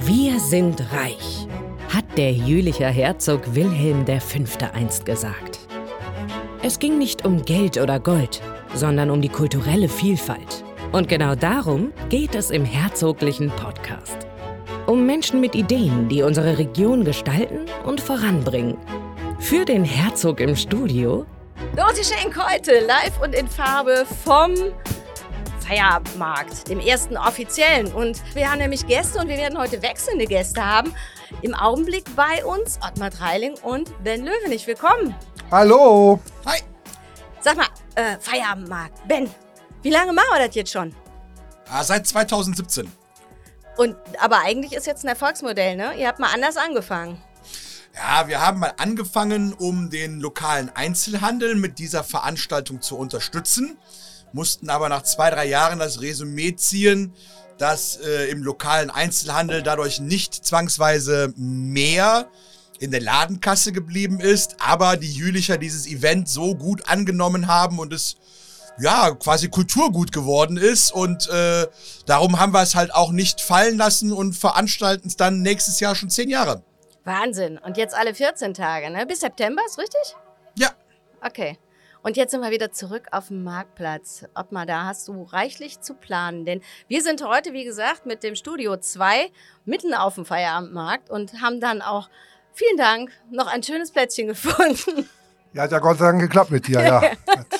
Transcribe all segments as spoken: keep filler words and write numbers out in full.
Wir sind reich, hat der Jülicher Herzog Wilhelm der Fünfte einst gesagt. Es ging nicht um Geld oder Gold, sondern um die kulturelle Vielfalt. Und genau darum geht es im Herzoglichen Podcast. Um Menschen mit Ideen, die unsere Region gestalten und voranbringen. Für den Herzog im Studio Dorothee Schenk heute live und in Farbe vom Feierabendmarkt, dem ersten offiziellen. Und wir haben nämlich Gäste und wir werden heute wechselnde Gäste haben. Im Augenblick bei uns Ottmar Dreiling und Ben Löwenich. Willkommen. Hallo. Hi. Sag mal, äh, Feierabendmarkt. Ben, wie lange machen wir das jetzt schon? Ah, seit zweitausendsiebzehn. Und, aber eigentlich ist jetzt ein Erfolgsmodell, ne? Ihr habt mal anders angefangen. Ja, wir haben mal angefangen, um den lokalen Einzelhandel mit dieser Veranstaltung zu unterstützen, mussten aber nach zwei, drei Jahren das Resümee ziehen, dass äh, im lokalen Einzelhandel dadurch nicht zwangsweise mehr in der Ladenkasse geblieben ist, aber die Jülicher dieses Event so gut angenommen haben und es ja quasi Kulturgut geworden ist und äh, darum haben wir es halt auch nicht fallen lassen und veranstalten es dann nächstes Jahr schon zehn Jahre. Wahnsinn. Und jetzt alle vierzehn Tage, ne? Bis September, ist richtig? Ja. Okay. Und jetzt sind wir wieder zurück auf dem Marktplatz. Ottmar, da hast du reichlich zu planen, denn wir sind heute, wie gesagt, mit dem Studio zwei mitten auf dem Feierabendmarkt und haben dann auch, vielen Dank, noch ein schönes Plätzchen gefunden. Ja, hat ja Gott sei Dank geklappt mit dir, ja.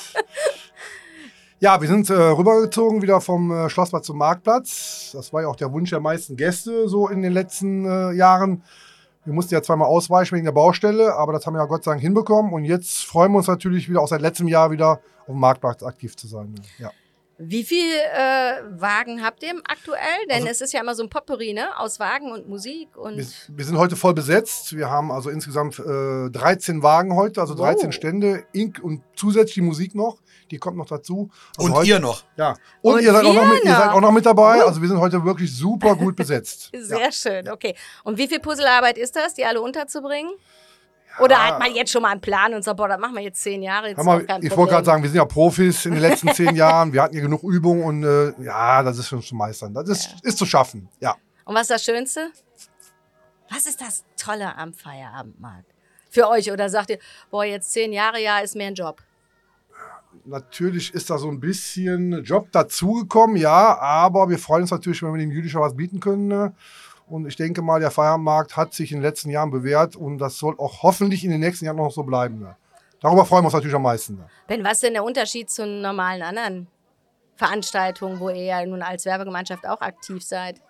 Ja, wir sind äh, rübergezogen wieder vom äh, Schlossplatz zum Marktplatz. Das war ja auch der Wunsch der meisten Gäste so in den letzten äh, Jahren. Wir mussten ja zweimal ausweichen wegen der Baustelle, aber das haben wir ja Gott sei Dank hinbekommen. Und jetzt freuen wir uns natürlich wieder, auch seit letztem Jahr wieder auf dem Marktplatz aktiv zu sein. Ja. Wie viele äh, Wagen habt ihr aktuell? Denn Also, es ist ja immer so ein Potpourri, ne? Aus Wagen und Musik. Und Wir, wir sind heute voll besetzt. Wir haben also insgesamt äh, dreizehn Wagen heute, also dreizehn Wow. Stände ink und zusätzlich die Musik noch. Die kommt noch dazu. Also Und heute, ihr noch. Ja. Und, Und ihr, seid auch noch wir mit, ihr seid auch noch mit dabei. noch. Also wir sind heute wirklich super gut besetzt. Sehr Ja. schön, okay. Und wie viel Puzzlearbeit ist das, die alle unterzubringen? Oder hat man jetzt schon mal einen Plan und sagt, boah, das machen wir jetzt zehn Jahre, jetzt Hör ist mal, auch kein ich wollte Problem. gerade sagen, wir sind ja Profis in den letzten zehn Jahren. Wir hatten ja genug Übung und äh, ja, das ist schon zu meistern. Das ist, Ja. ist zu schaffen, ja. Und was ist das Schönste? Was ist das Tolle am Feierabendmarkt? Für euch, oder sagt ihr, boah, jetzt zehn Jahre, ja, ist mehr ein Job? Natürlich ist da so ein bisschen Job dazugekommen, ja, aber wir freuen uns natürlich, wenn wir dem Jülicher was bieten können. Ne? Und ich denke mal, der Feierabendmarkt hat sich in den letzten Jahren bewährt und das soll auch hoffentlich in den nächsten Jahren noch so bleiben. Ne? Darüber freuen wir uns natürlich am meisten. Ne? Ben, was ist denn der Unterschied zu normalen anderen Veranstaltungen, wo ihr ja nun als Werbegemeinschaft auch aktiv seid?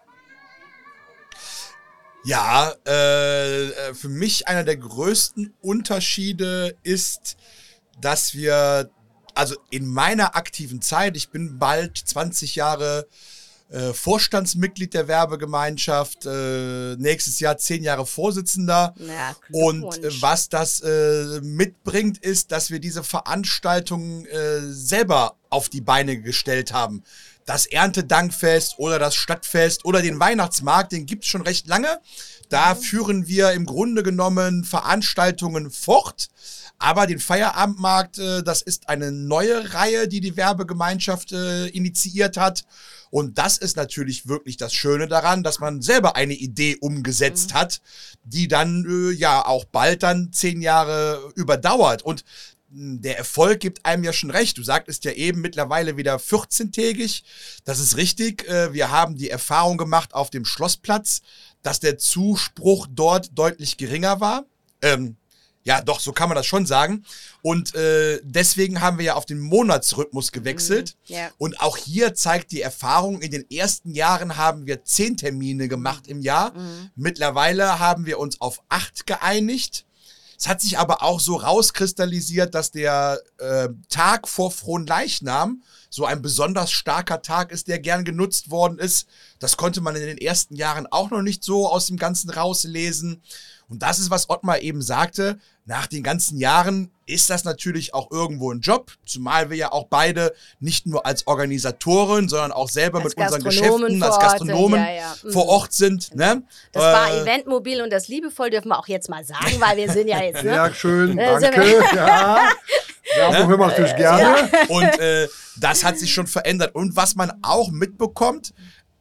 Ja, äh, für mich einer der größten Unterschiede ist, dass wir, also in meiner aktiven Zeit, ich bin bald zwanzig Jahre äh, Vorstandsmitglied der Werbegemeinschaft, äh, nächstes Jahr zehn Jahre Vorsitzender. Ja, Und äh, Glückwunsch. was das äh, mitbringt, ist, dass wir diese Veranstaltungen äh, selber auf die Beine gestellt haben. Das Erntedankfest oder das Stadtfest oder den Weihnachtsmarkt, den gibt's schon recht lange. Da mhm. führen wir im Grunde genommen Veranstaltungen fort. Aber den Feierabendmarkt, äh, das ist eine neue Reihe, die die Werbegemeinschaft äh, initiiert hat. Und das ist natürlich wirklich das Schöne daran, dass man selber eine Idee umgesetzt Mhm. hat, die dann äh, ja auch bald dann zehn Jahre überdauert. Und mh, der Erfolg gibt einem ja schon recht. Du sagtest ja eben mittlerweile wieder vierzehntägig. Das ist richtig. Äh, wir haben die Erfahrung gemacht auf dem Schlossplatz, dass der Zuspruch dort deutlich geringer war. Ähm, Ja, doch, so kann man das schon sagen. Und äh, deswegen haben wir ja auf den Monatsrhythmus gewechselt. Mhm, ja. Und auch hier zeigt die Erfahrung, in den ersten Jahren haben wir zehn Termine gemacht im Jahr. Mhm. Mittlerweile haben wir uns auf acht geeinigt. Es hat sich aber auch so rauskristallisiert, dass der äh, Tag vor Fronleichnam so ein besonders starker Tag ist, der gern genutzt worden ist. Das konnte man in den ersten Jahren auch noch nicht so aus dem Ganzen rauslesen. Und das ist, was Ottmar eben sagte, nach den ganzen Jahren ist das natürlich auch irgendwo ein Job, zumal wir ja auch beide nicht nur als Organisatoren, sondern auch selber Als mit unseren Gastronomen Geschäften als vor Ort Gastronomen sind, ja, ja. Mhm. vor Ort sind. Ne? Das war Äh, Eventmobil und das liebevoll dürfen wir auch jetzt mal sagen, weil wir sind ja jetzt, ne? Sehr schön, Äh, sind danke. Ja, ja, hören wir natürlich gerne. Und äh, das hat sich schon verändert. Und was man auch mitbekommt,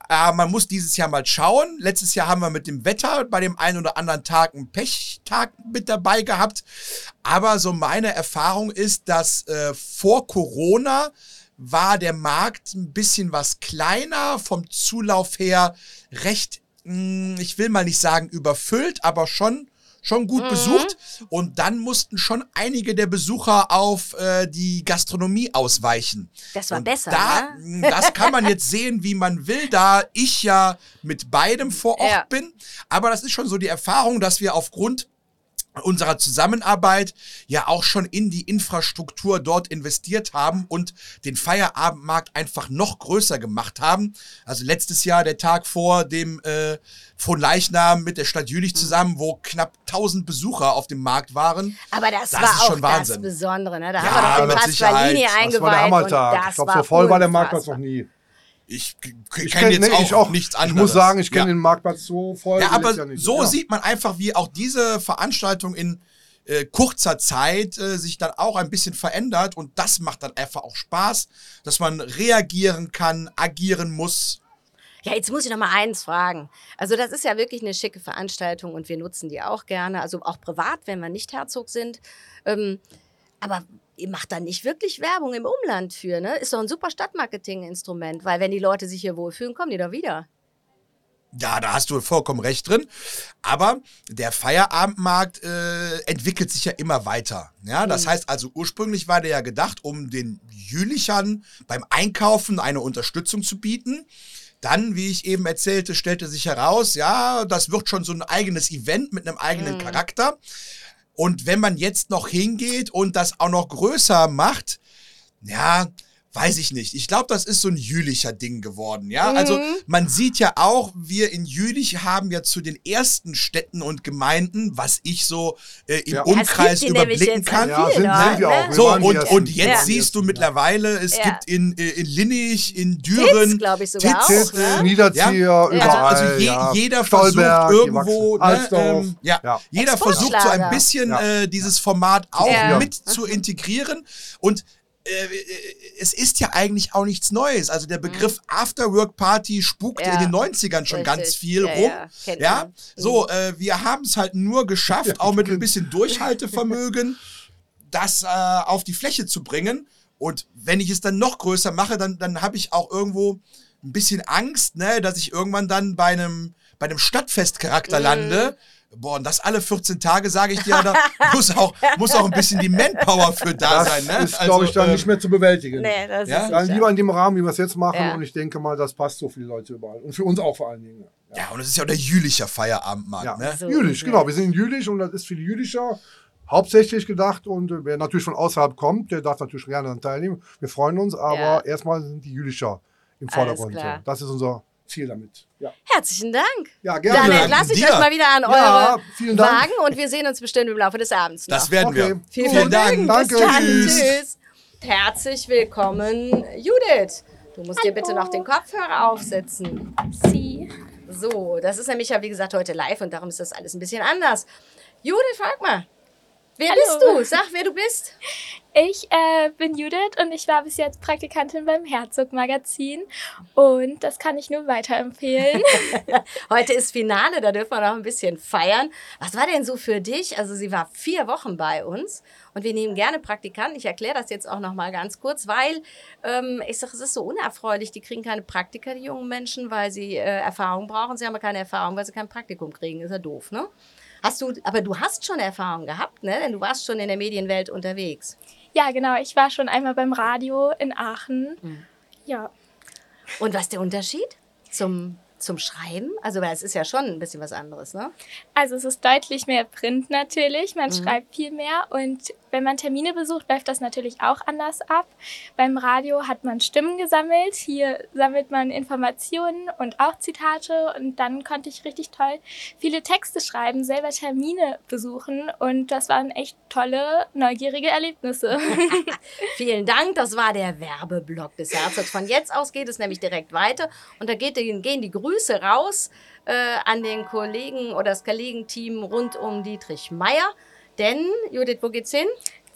Äh, man muss dieses Jahr mal schauen. Letztes Jahr haben wir mit dem Wetter bei dem einen oder anderen Tag einen Pechtag mit dabei gehabt. Aber so meine Erfahrung ist, dass äh, vor Corona war der Markt ein bisschen was kleiner, vom Zulauf her recht, mh, ich will mal nicht sagen überfüllt, aber schon schon gut mhm. besucht. Und dann mussten schon einige der Besucher auf äh, die Gastronomie ausweichen. Das war und besser, da, ne? Das kann man jetzt sehen, wie man will, da ich ja mit beidem vor Ort ja. bin. Aber das ist schon so die Erfahrung, dass wir aufgrund unserer Zusammenarbeit ja auch schon in die Infrastruktur dort investiert haben und den Feierabendmarkt einfach noch größer gemacht haben. Also letztes Jahr der Tag vor dem äh, Fronleichnam mit der Stadt Jülich zusammen, wo knapp tausend Besucher auf dem Markt waren. Aber das, das war ist auch schon Wahnsinn. Das Besondere. Ne? Da ja, haben wir doch den mit Pasqualini Sicherheit. eingeweiht. Das war der Hammertag. Ich glaube, so voll war der Marktplatz noch nie. Ich, ich kenne jetzt nee, auch, ich auch nichts anderes. Ich muss sagen, ich kenne ja. den Marktplatz so voll. Ja, aber ja nicht. so ja. sieht man einfach, wie auch diese Veranstaltung in äh, kurzer Zeit äh, sich dann auch ein bisschen verändert. Und das macht dann einfach auch Spaß, dass man reagieren kann, agieren muss. Ja, jetzt muss ich noch mal eins fragen. Also das ist ja wirklich eine schicke Veranstaltung und wir nutzen die auch gerne, also auch privat, wenn wir nicht Herzog sind. Ähm, aber ihr macht da nicht wirklich Werbung im Umland für, ne? Ist doch ein super Stadtmarketing-Instrument, weil wenn die Leute sich hier wohlfühlen, kommen die doch wieder. Ja, da hast du vollkommen recht drin. Aber der Feierabendmarkt äh, entwickelt sich ja immer weiter. Ja, das Mhm. heißt also, ursprünglich war der ja gedacht, um den Jülichern beim Einkaufen eine Unterstützung zu bieten. Dann, wie ich eben erzählte, stellte sich heraus, ja, das wird schon so ein eigenes Event mit einem eigenen Mhm. Charakter. Und wenn man jetzt noch hingeht und das auch noch größer macht, ja, weiß ich nicht. Ich glaube, das ist so ein Jülicher Ding geworden, ja. Mhm. Also man sieht ja auch, wir in Jülich haben ja zu den ersten Städten und Gemeinden, was ich so äh, im Ja. Umkreis Ja, es gibt die nämlich überblicken jetzt kann. Ja, viel sind, da, sind wir ne? auch. Wir So, waren die und, ersten. und jetzt Ja. siehst du mittlerweile, es Ja. gibt in, äh, in Linnich, in Düren, Titz, glaube ich sogar Titz, auch, ne? Niederzieher, Ja. überall. Also, also je, ja. jeder Stolberg, versucht irgendwo, die wachsen. ne, Alsdorf. ähm, ja, Ja. jeder versucht so ein Exportschlager. bisschen Ja. äh, dieses Format auch Ja. mit zu integrieren. Und äh, es ist ja eigentlich auch nichts Neues. Also der Begriff Afterwork-Party spukte Ja. in den neunzigern schon Richtig. ganz viel Ja, rum. ja. Kennt Ja, man. so, äh, wir haben es halt nur geschafft, auch mit ein bisschen Durchhaltevermögen, das äh, auf die Fläche zu bringen. Und wenn ich es dann noch größer mache, dann, dann habe ich auch irgendwo ein bisschen Angst, ne, dass ich irgendwann dann bei einem, bei einem Stadtfestcharakter Mhm. lande. Boah, und das alle vierzehn Tage, sage ich dir, da muss auch, muss auch ein bisschen die Manpower für da Das sein. Ne? ist, glaube ich, dann ähm, nicht mehr zu bewältigen. Nee, das Ja? ist Dann sicher. lieber in dem Rahmen, wie wir es jetzt machen. Ja. Und ich denke mal, das passt so für die Leute überall. Und für uns auch vor allen Dingen. Ja, Ja, und es ist ja auch der Jülicher Feierabendmarkt. ja. Ne? So Jülich, ist genau. es. Wir sind in Jülich und das ist für die Jülicher hauptsächlich gedacht. Und äh, wer natürlich von außerhalb kommt, der darf natürlich gerne daran teilnehmen. Wir freuen uns, aber Ja. erstmal sind die Jülicher im Alles Vordergrund. klar. So. Das ist unser Ziel damit. Ja, Herzlichen Dank. ja Dann gerne. Dank entlasse ich dir. euch mal wieder an Ja, eure vielen Dank. Wagen und wir sehen uns bestimmt im Laufe des Abends noch. Das werden Okay. wir. Vielen, Vielen Dank. Danke. Bis dann. Tschüss. Tschüss. Herzlich willkommen, Judith. Du musst dir bitte noch den Kopfhörer aufsetzen. Sie. So, das ist nämlich ja, wie gesagt, heute live und darum ist das alles ein bisschen anders. Judith, frag mal. Wer Hallo. bist du? Sag, wer du bist. Ich äh, bin Judith und ich war bis jetzt Praktikantin beim Herzog-Magazin und das kann ich nur weiterempfehlen. Heute ist Finale, da dürfen wir noch ein bisschen feiern. Was war denn so für dich? Also sie war vier Wochen bei uns und wir nehmen gerne Praktikanten. Ich erkläre das jetzt auch noch mal ganz kurz, weil ähm, ich sage, es ist so unerfreulich. Die kriegen keine Praktika, die jungen Menschen, weil sie äh, Erfahrung brauchen. Sie haben aber keine Erfahrung, weil sie kein Praktikum kriegen. Ist ja doof, ne? Hast du, aber du hast schon Erfahrung gehabt, ne? Denn du warst schon in der Medienwelt unterwegs. Ja, genau. Ich war schon einmal beim Radio in Aachen. Mhm. Ja. Und was ist der Unterschied zum, zum Schreiben? Also, weil es ist ja schon ein bisschen was anderes, ne? Also es ist deutlich mehr Print natürlich. Man Mhm. schreibt viel mehr und wenn man Termine besucht, läuft das natürlich auch anders ab. Beim Radio hat man Stimmen gesammelt. Hier sammelt man Informationen und auch Zitate und dann konnte ich richtig toll viele Texte schreiben, selber Termine besuchen und das waren echt tolle, neugierige Erlebnisse. Vielen Dank, das war der Werbeblock des Herzogs. Von jetzt aus geht es nämlich direkt weiter und da geht, gehen die Grüße raus äh, an den Kollegen oder das Kollegenteam rund um Dietrich Meier. Denn, Judith, wo geht's hin?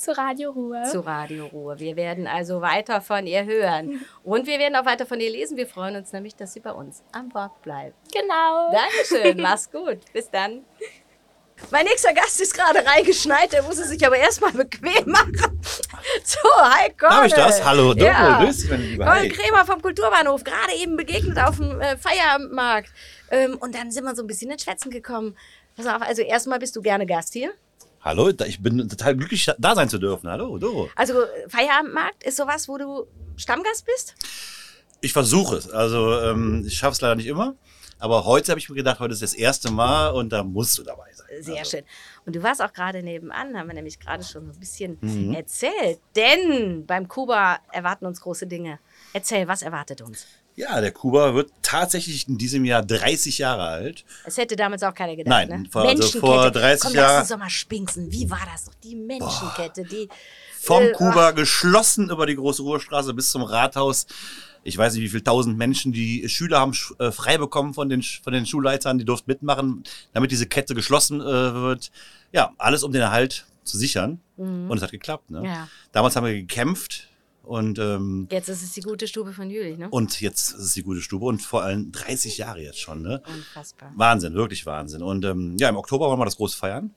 zu Radio Ruhr. Zu Radio Ruhr. Wir werden also weiter von ihr hören. Und wir werden auch weiter von ihr lesen. Wir freuen uns nämlich, dass sie bei uns an Bord bleibt. Genau. Dankeschön, mach's gut. Bis dann. Mein nächster Gast ist gerade reingeschneit, der muss es sich aber erstmal bequem machen. So, hi Colin. Darf ich das? Hallo, Doro, ja. grüß dich, meine Liebe. Colin Hi. Krämer vom Kulturbahnhof, gerade eben begegnet auf dem äh, Feierabendmarkt. Ähm, und dann sind wir so ein bisschen ins Schwätzen gekommen. Pass auf, also erstmal bist du gerne Gast hier. Hallo, ich bin total glücklich, da sein zu dürfen. Hallo, Doro. Also Feierabendmarkt ist sowas, wo du Stammgast bist? Ich versuche es. Also ähm, ich schaffe es leider nicht immer. Aber heute habe ich mir gedacht, heute ist das erste Mal und da musst du dabei sein. Sehr also. schön. Und du warst auch gerade nebenan, haben wir nämlich gerade schon so ein bisschen Mhm. erzählt. Denn beim Kuba erwarten uns große Dinge. Erzähl, was erwartet uns? Ja, der Kuba wird tatsächlich in diesem Jahr dreißig Jahre alt. Es hätte damals auch keiner gedacht. Nein, ne? vor- also Menschenkette. vor dreißig Komm, Jahren- lass uns doch mal spinksen. Wie war das doch? Die Menschenkette, die... Vom Äh, Kuba geschlossen über die große Ruhrstraße bis zum Rathaus. Ich weiß nicht, wie viele tausend Menschen, die Schüler haben sch- äh, frei bekommen von den, Sch- von den Schulleitern, die durften mitmachen, damit diese Kette geschlossen äh, wird. Ja, alles um den Erhalt zu sichern. Mhm. Und es hat geklappt. Ne? Ja. Damals haben wir gekämpft und, ähm, Jetzt ist es die gute Stube von Jülich, ne? und jetzt ist es die gute Stube und vor allem dreißig Jahre jetzt schon. Ne? Unfassbar. Wahnsinn, wirklich Wahnsinn. Und ähm, ja, im Oktober wollen wir das groß feiern.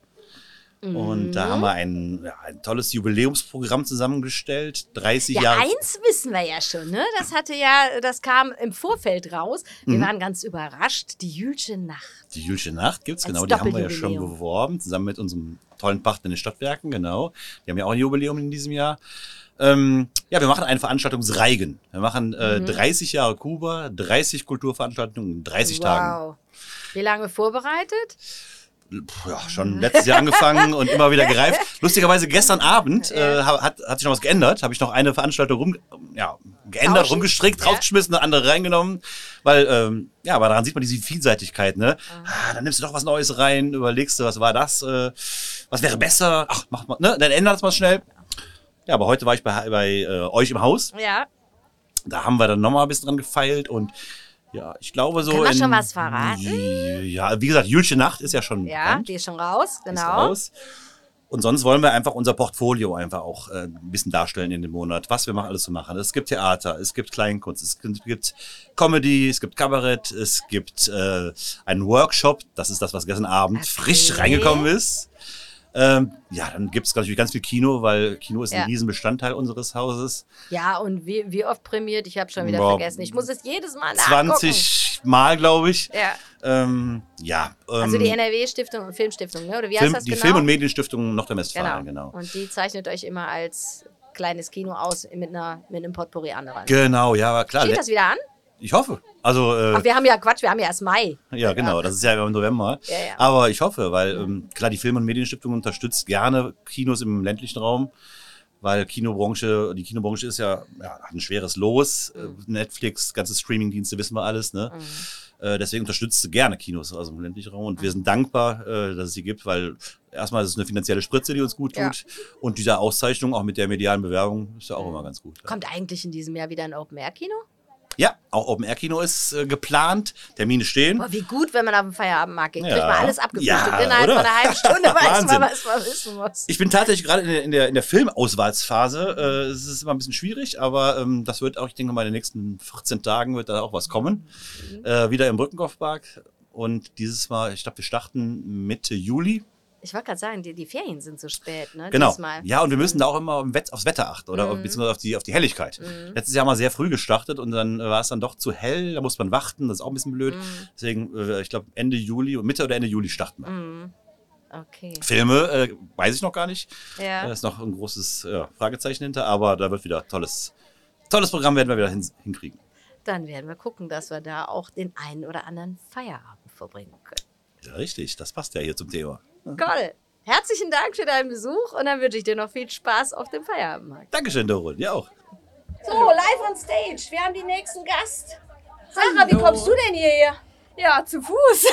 Und da haben wir ein, ja, ein tolles Jubiläumsprogramm zusammengestellt. dreißig Ja, Jahre. eins wissen wir ja schon, ne? Das hatte ja, das kam im Vorfeld raus. Wir Mhm. waren ganz überrascht. Die Jülsche Nacht. Die Jülsche Nacht gibt's, Als genau. Die haben wir ja schon Doppeljubiläum. beworben, zusammen mit unserem tollen Partner in den Stadtwerken, genau. Die haben ja auch ein Jubiläum in diesem Jahr. Ähm, ja, wir machen eine Veranstaltungsreigen. Wir machen äh, Mhm. dreißig Jahre Kuba, dreißig Kulturveranstaltungen in dreißig Tagen. Wow. Wie lange vorbereitet? Puh, ja, schon letztes Jahr angefangen und immer wieder gereift. Lustigerweise gestern Abend äh, hat, hat sich noch was geändert. Habe ich noch eine Veranstaltung rum, ja, geändert, Tauschen? rumgestrickt, Ja. draufgeschmissen, eine andere reingenommen. Weil, ähm, ja, aber daran sieht man diese Vielseitigkeit, ne? Ah, dann nimmst du doch was Neues rein, überlegst du, was war das, äh, was wäre besser? Ach, mach mal, ne? Dann ändert es mal schnell. Ja, aber heute war ich bei, bei äh, euch im Haus. Ja. Da haben wir dann nochmal ein bisschen dran gefeilt und ja, ich glaube so. Kann man in, schon was verraten? Ja, wie gesagt, Jülsche Nacht ist ja schon Ja, bekannt. die ist schon raus, Ist genau. raus. Und sonst wollen wir einfach unser Portfolio einfach auch äh, ein bisschen darstellen in dem Monat, was wir machen, alles zu machen. Es gibt Theater, es gibt Kleinkunst, es gibt Comedy, es gibt Kabarett, es gibt äh, einen Workshop, das ist das, was gestern Abend Okay. frisch reingekommen ist. Ähm, ja, dann gibt es natürlich ganz viel Kino, weil Kino ist Ja. ein Riesenbestandteil unseres Hauses. Ja, und wie, wie oft prämiert? Ich habe schon wieder Boah, vergessen. Ich muss es jedes Mal nachgucken. zwanzig Mal, glaube ich. Ja. Ähm, ja ähm, Also die N R W-Stiftung und Filmstiftung, ne? Oder wie Film, heißt das die genau? Film- und Medienstiftung Nordrhein-Westfalen, Genau. genau. Und die zeichnet euch immer als kleines Kino aus mit, einer, mit einem Potpourri anderer. Genau, ja, klar. Steht das wieder an? Ich hoffe. Also, äh, Ach, wir haben ja Quatsch, wir haben ja erst Mai. ja, genau, das ist ja im November. Ja, ja. Aber ich hoffe, weil ähm, klar, die Film- und Medienstiftung unterstützt gerne Kinos im ländlichen Raum, weil Kinobranche, die Kinobranche ist ja, ja hat ein schweres Los. Äh, Netflix, ganze Streamingdienste, wissen wir alles, ne? Mhm. Äh, deswegen unterstützt sie gerne Kinos aus dem ländlichen Raum und wir sind dankbar, äh, dass es sie gibt, weil erstmal ist es eine finanzielle Spritze, die uns gut Ja. tut und diese Auszeichnung auch mit der medialen Bewerbung ist ja auch immer ganz gut. Kommt eigentlich in diesem Jahr wieder ein Open-Air-Kino? Ja, auch Open-Air-Kino ist äh, geplant, Termine stehen. Boah, wie gut, wenn man auf den Feierabendmarkt geht. Kriegt Ja. man alles abgefrühstückt. Ja, Innerhalb oder? von einer halben Stunde weiß Wahnsinn. man, was man wissen muss. Ich bin tatsächlich gerade in der, in der, in der Filmauswahlsphase. Äh, es ist immer ein bisschen schwierig, aber ähm, das wird auch, ich denke mal, in den nächsten vierzehn Tagen wird da auch was kommen. Äh, wieder im Brückenkopfpark. Und dieses Mal, ich glaube, wir starten Mitte Juli. Ich wollte gerade sagen, die, die Ferien sind so spät, ne? Genau. Diesmal. Ja, und wir müssen da auch immer im Wett- aufs Wetter achten oder Mhm. beziehungsweise auf die, auf die Helligkeit. Letztes Jahr mal sehr früh gestartet und dann äh, war es dann doch zu hell. Da muss man warten, das ist auch ein bisschen blöd. Mhm. Deswegen, äh, ich glaube, Ende Juli, Mitte oder Ende Juli starten wir. Mhm. Okay. Filme, äh, weiß ich noch gar nicht. Ja. Da ist noch ein großes ja, Fragezeichen hinter, aber da wird wieder tolles, tolles Programm werden wir wieder hin, hinkriegen. Dann werden wir gucken, dass wir da auch den einen oder anderen Feierabend verbringen können. Ja, richtig, das passt ja hier zum Thema. Toll. Herzlichen Dank für deinen Besuch und dann wünsche ich dir noch viel Spaß auf dem Feierabendmarkt. Dankeschön, Doro, dir auch. So, live on stage. Wir haben den nächsten Gast. Sarah, wie kommst du denn hierher? Ja, zu Fuß.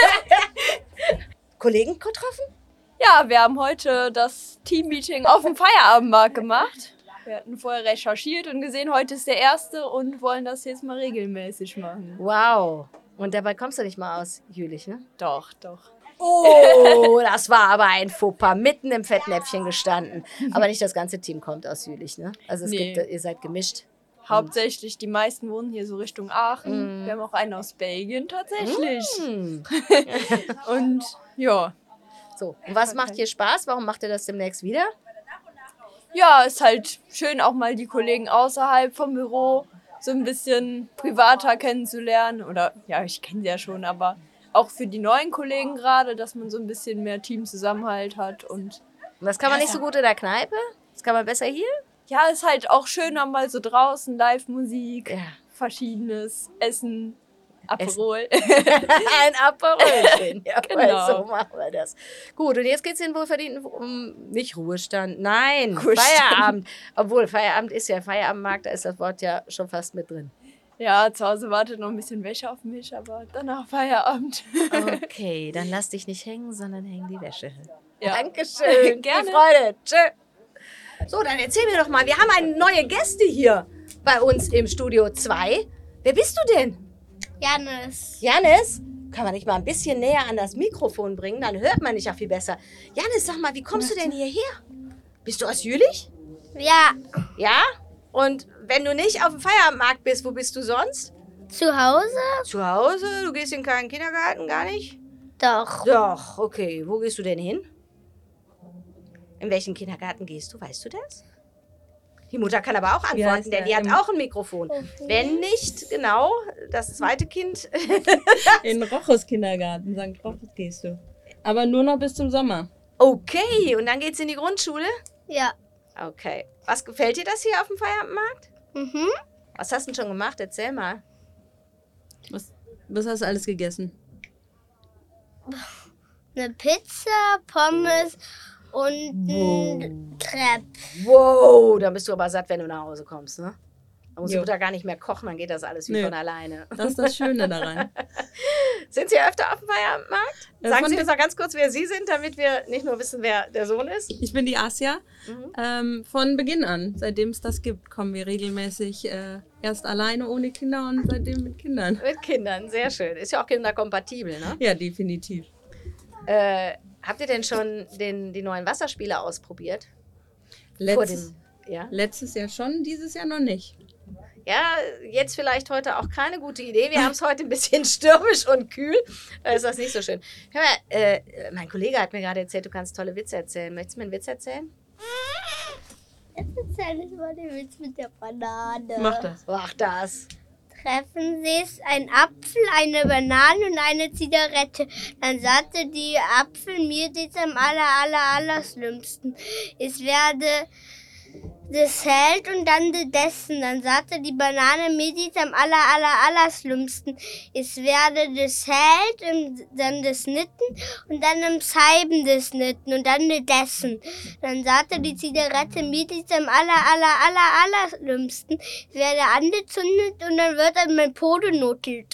Kollegen getroffen? Ja, wir haben heute das Teammeeting auf dem Feierabendmarkt gemacht. Wir hatten vorher recherchiert und gesehen, heute ist der erste und wollen das jetzt mal regelmäßig machen. Wow. Und dabei kommst du nicht mal aus Jülich, ne? Doch, doch. Oh, das war aber ein Fauxpas, mitten im Fettnäpfchen gestanden. Aber nicht das ganze Team kommt aus Jülich, ne? Also es Nee. gibt, ihr seid gemischt. Hauptsächlich, die meisten wohnen hier so Richtung Aachen. Mm. Wir haben auch einen aus Belgien tatsächlich. Hm. Und ja. So, und was macht hier Spaß? Warum macht ihr das demnächst wieder? Ja, ist halt schön, auch mal die Kollegen außerhalb vom Büro so ein bisschen privater kennenzulernen. Oder ja, ich kenne sie ja schon, aber auch für die neuen Kollegen gerade, dass man so ein bisschen mehr Teamzusammenhalt hat. Und Und das kann man nicht so gut in der Kneipe? Das kann man besser hier? ja, ist halt auch schöner mal so draußen, Live-Musik, Ja. verschiedenes Essen, Aperol. Ein Aperolchen. Ja, Genau. so machen wir das. Gut, und jetzt geht es in den wohlverdienten, um, nicht Ruhestand, nein, Ruhestand. Feierabend. Obwohl, Feierabend ist ja Feierabendmarkt, da ist das Wort ja schon fast mit drin. Ja, zu Hause wartet noch ein bisschen Wäsche auf mich, aber danach Feierabend. Okay, dann lass dich nicht hängen, sondern häng die Wäsche. Ja. Dankeschön. Gerne. Viel Freude. Tschö. So, dann erzähl mir doch mal, wir haben eine neue Gäste hier bei uns im Studio zwei. Wer bist du denn? Janis. Janis? Kann man dich mal ein bisschen näher an das Mikrofon bringen? Dann hört man dich ja viel besser. Janis, sag mal, wie kommst du denn hierher? Bist du aus Jülich? Ja, Ja? Und wenn du nicht auf dem Feierabendmarkt bist, wo bist du sonst? zu Hause? Zu Hause? Du gehst in keinen Kindergarten, gar nicht? Doch. Doch, okay. Wo gehst du denn hin? In welchen Kindergarten gehst du? Weißt du das? Die Mutter kann aber auch heißt antworten, denn der? die hat Im- auch ein Mikrofon. Wenn nicht, genau, das zweite Kind. In Rochus Kindergarten, Sankt Rochus gehst du. Aber nur noch bis zum Sommer. Okay, und dann geht's in die Grundschule? Ja. Okay. Was gefällt dir das hier auf dem Feierabendmarkt? Mhm. Was hast du denn schon gemacht? Erzähl mal. Was, was hast du alles gegessen? Eine Pizza, Pommes und ein Crepe. Wow, dann bist du aber satt, wenn du nach Hause kommst, ne? Da muss die Jo. Mutter gar nicht mehr kochen, dann geht das alles wie Nö. von alleine. Das ist das Schöne daran. Sind Sie öfter auf dem Feierabendmarkt? Äh, Sagen von Sie der- uns noch ganz kurz, wer Sie sind, damit wir nicht nur wissen, wer der Sohn ist. Ich bin die Asia. Mhm. Ähm, von Beginn an, seitdem es das gibt, kommen wir regelmäßig äh, erst alleine ohne Kinder und seitdem mit Kindern. Mit Kindern, sehr schön. Ist ja auch kinderkompatibel, ne? Ja, definitiv. Äh, habt ihr denn schon den, die neuen Wasserspiele ausprobiert? Letztes, ja? letztes Jahr schon, dieses Jahr noch nicht. Ja, jetzt vielleicht heute auch keine gute Idee. Wir haben es heute ein bisschen stürmisch und kühl. Da ist das nicht so schön. Hör mal, äh, mein Kollege hat mir gerade erzählt, du kannst tolle Witze erzählen. Möchtest du mir einen Witz erzählen? Jetzt erzähle ich mal den Witz mit der Banane. Mach das. Mach das. Treffen Sie es, ein Apfel, eine Banane und eine Zigarette. Dann sagte die Apfel, mir geht's am aller, aller, aller schlimmsten. Es werde das Held und dann das dessen. Dann sagte die Banane, mir geht's am aller, aller, aller schlimmsten. Es werde das Held und dann das Nitten und dann im Scheiben des Nitten und dann das dessen. Dann sagte die Zigarette, mir geht's am aller, aller, aller, aller schlimmsten. Es werde angezündet und dann wird er mein Po genutelt.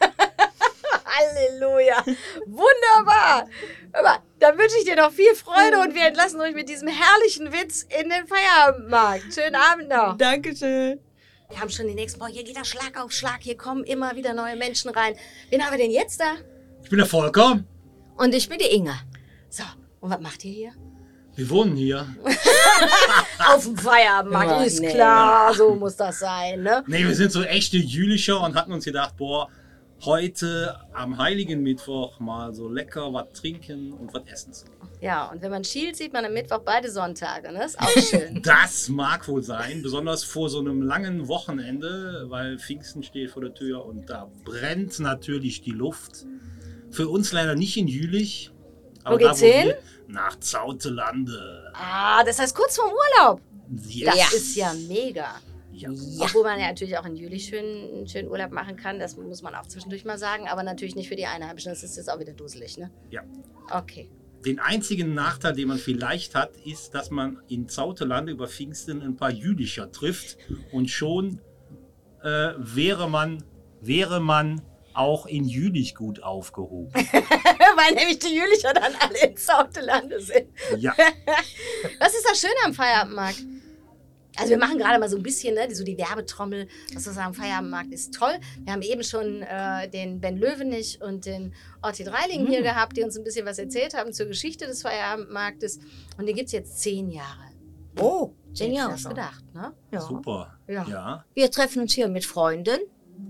Halleluja. Wunderbar. Hör mal, dann wünsche ich dir noch viel Freude und wir entlassen euch mit diesem herrlichen Witz in den Feierabendmarkt. Schönen Abend noch. Dankeschön. Wir haben schon den nächsten, boah, hier geht das Schlag auf Schlag. Hier kommen immer wieder neue Menschen rein. Wen haben wir denn jetzt da? Ich bin der Volker. Und ich bin die Inga. So, und was macht ihr hier? Wir wohnen hier. Auf dem Feierabendmarkt, Ja, ist nee. klar, so muss das sein, ne? Nee, wir sind so echte Jülicher und hatten uns gedacht, boah, heute am Heiligen Mittwoch mal so lecker was trinken und was essen zu. Ja, und wenn man schielt, sieht man am Mittwoch beide Sonntage, ne? Ist auch schön. Das mag wohl sein, besonders vor so einem langen Wochenende, weil Pfingsten steht vor der Tür und da brennt natürlich die Luft. Für uns leider nicht in Jülich. Wo geht's hin? wir- Nach Zautelande. Ah, das heißt kurz vorm Urlaub. Yes. Das ist ja mega. Ja. Obwohl man ja natürlich auch in Jülich schön, einen schönen Urlaub machen kann. Das muss man auch zwischendurch mal sagen. Aber natürlich nicht für die Einheimischen. Das ist jetzt auch wieder dusselig, ne? Ja. Okay. Den einzigen Nachteil, den man vielleicht hat, ist, dass man in Zautelande über Pfingsten ein paar Jülicher trifft und schon äh, wäre man wäre man auch in Jülich gut aufgehoben. Weil nämlich die Jülicher dann alle in Zautelande sind. Ja. Was ist das Schöne am Feierabendmarkt? Also wir machen gerade mal so ein bisschen, ne, so die Werbetrommel, was wir sagen, Feierabendmarkt ist toll. Wir haben eben schon äh, den Ben Löwenich und den Orti Dreiling mhm. hier gehabt, die uns ein bisschen was erzählt haben zur Geschichte des Feierabendmarktes. Und den gibt es jetzt zehn Jahre. Oh, zehn Jahre was schon. gedacht, ne? Ja. Super. Ja. ja. Wir treffen uns hier mit Freunden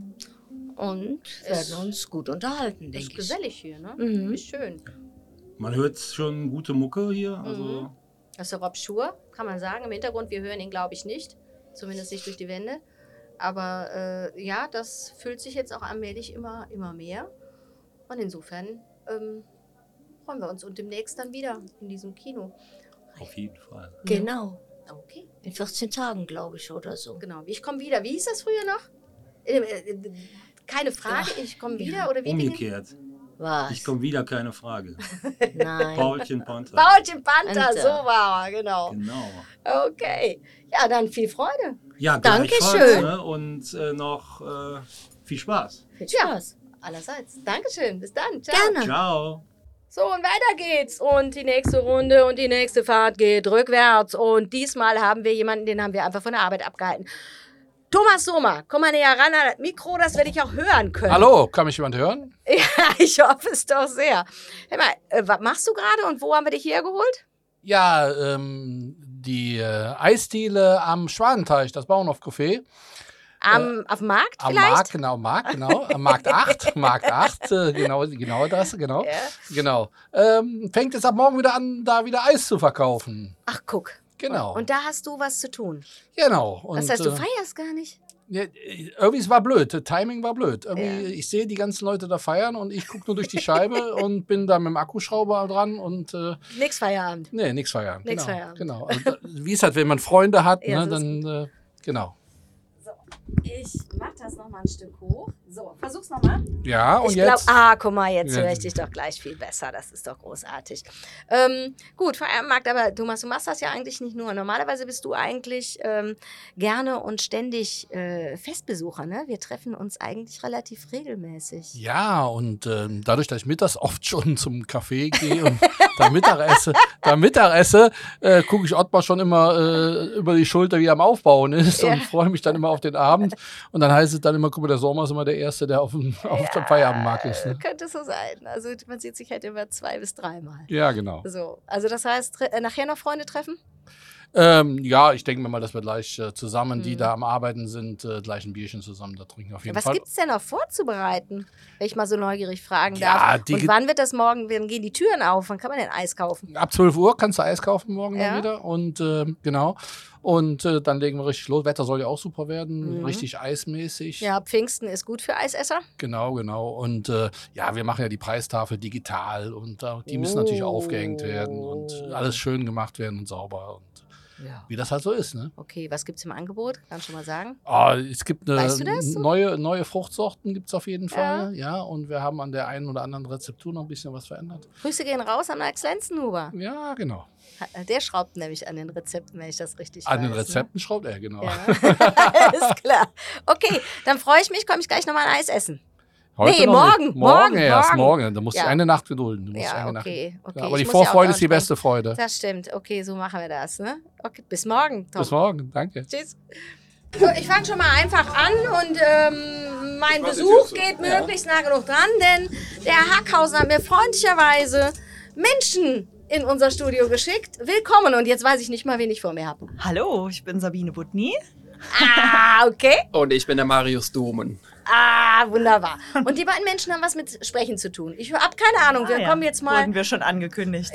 und werden uns gut unterhalten, denke ich. Ist gesellig hier, ne? Mhm. Ist schön. Man hört schon gute Mucke hier. Also Mhm. Das ist der Rob Schur, kann man sagen. Im Hintergrund, wir hören ihn, glaube ich, nicht. Zumindest nicht durch die Wände. Aber äh, ja, das fühlt sich jetzt auch allmählich immer, immer mehr. Und insofern ähm, freuen wir uns und demnächst dann wieder in diesem Kino. auf jeden Fall. Genau. Okay. In vierzehn Tagen, glaube ich, oder so. Genau. Ich komme wieder. Wie hieß das früher noch? Äh, äh, keine Frage, ich komme wieder? Oder wie? Umgekehrt. Was? Ich komme wieder, keine Frage. Nein. Paulchen Panther. Paulchen Panther, Panther. so war er, genau. Genau. Okay. Ja, dann viel Freude. Ja, Dankeschön. gleichfalls, ne? Und äh, noch äh, viel Spaß. Viel Spaß. Allerseits. Dankeschön. Bis dann. Ciao. Gerne. Ciao. So, und weiter geht's. Und die nächste Runde und die nächste Fahrt geht rückwärts. Und diesmal haben wir jemanden, den haben wir einfach von der Arbeit abgehalten. Thomas Sommer, komm mal näher ran an das Mikro, dass wir dich auch hören können. Hallo, kann mich jemand hören? Ja, ich hoffe es doch sehr. Hör mal, äh, was machst du gerade und wo haben wir dich hergeholt? Ja, ähm, die äh, Eisdiele am Schwanenteich, das Bauernhof-Café. Am, auf dem Markt Am vielleicht? Markt, genau, Markt, genau. Am Markt acht, Markt acht, äh, genau, genau das, genau. Ja. Genau. Ähm, fängt jetzt ab morgen wieder an, da wieder Eis zu verkaufen. Ach, guck. Genau. Und da hast du was zu tun. Genau. Und, Das heißt, du äh, feierst gar nicht? Ja, irgendwie, es war blöd, das Timing war blöd. Irgendwie, Ja. Ich sehe die ganzen Leute da feiern und ich gucke nur durch die Scheibe und bin da mit dem Akkuschrauber dran und äh, Nix Feierabend. nee, nix feiern. Nix genau, Feierabend. Genau. Also, da- wie es halt, wenn man Freunde hat, Ja, ne, so ist dann äh, genau. Ich mach das noch mal ein Stück hoch. So, versuch's noch mal. Ja, und Ich glaube, jetzt? ah, guck mal, jetzt Ja. höre ich dich doch gleich viel besser. Das ist doch großartig. Ähm, gut, Feierabendmarkt, aber Thomas, du machst das ja eigentlich nicht nur. Normalerweise bist du eigentlich ähm, gerne und ständig äh, Festbesucher, ne? Wir treffen uns eigentlich relativ regelmäßig. Ja, und ähm, dadurch, dass ich mittags oft schon zum Café gehe und da Mittag esse, da Mittag esse, äh, gucke ich Ottmar schon immer äh, über die Schulter, wie er am Aufbauen ist Ja. und freue mich dann immer auf den Abend. Und dann heißt es dann immer, guck mal, der Sommer ist immer der Erste, der auf dem, auf dem Feierabendmarkt ist. Ne? Könnte so sein. Also man sieht sich halt immer zwei bis dreimal. Ja, genau. So, also das heißt, tre- äh, nachher noch Freunde treffen? Ähm, ja, ich denke mir mal, dass wir gleich äh, zusammen, die Mhm. da am Arbeiten sind, äh, gleich ein Bierchen zusammen da trinken. Auf jeden Was Fall. gibt's denn noch vorzubereiten, wenn ich mal so neugierig fragen Ja, darf? die Und ge- wann wird das morgen, wann gehen die Türen auf? Wann kann man denn Eis kaufen? Ab zwölf Uhr kannst du Eis kaufen morgen Ja. dann wieder. Und ähm, genau. Und äh, dann legen wir richtig los. Wetter soll ja auch super werden. Mhm. Richtig eismäßig. Ja, Pfingsten ist gut für Eisesser. Genau, genau. Und äh, ja, wir machen ja die Preistafel digital. Und äh, die müssen natürlich Oh. aufgehängt werden und alles schön gemacht werden und sauber. Und Ja. wie das halt so ist, ne? Okay, was gibt's im Angebot? Kannst du mal sagen? Ah, es gibt eine Weißt du das so? neue, neue Fruchtsorten gibt es auf jeden Ja. Fall. Ja, und wir haben an der einen oder anderen Rezeptur noch ein bisschen was verändert. Grüße gehen raus an Max Lenzenhuber. Ja, genau. Ha- Der schraubt nämlich an den Rezepten, wenn ich das richtig An weiß. den ne? Rezepten schraubt er, genau. Ja. Alles klar. Okay, dann freue ich mich, komme ich gleich nochmal ein Eis essen. Heute Nee, noch morgen, nicht. morgen, Morgen erst, morgen. morgen. Da musst du Ja. eine Nacht gedulden. Du musst Ja, eine Nacht- okay, okay. Ja, aber Ich die muss ja auch Vorfreude ist die ansprechen. beste Freude. Das stimmt. Okay, so machen wir das. Ne? Okay, bis morgen, Tom. Bis morgen, danke. Tschüss. So, ich fange schon mal einfach an und ähm, mein Was ist Besuch jetzt so? geht Ja. möglichst nah genug dran, denn der Hackhausen hat mir freundlicherweise Menschen in unser Studio geschickt. Willkommen und jetzt weiß ich nicht mal, wen ich vor mir habe. Hallo, ich bin Sabine Butni. Ah, okay. Und ich bin der Marius Domen. Ah, wunderbar. Und die beiden Menschen haben was mit Sprechen zu tun. Ich habe keine Ahnung, wir Ah, ja. kommen jetzt mal... Wurden wir schon angekündigt.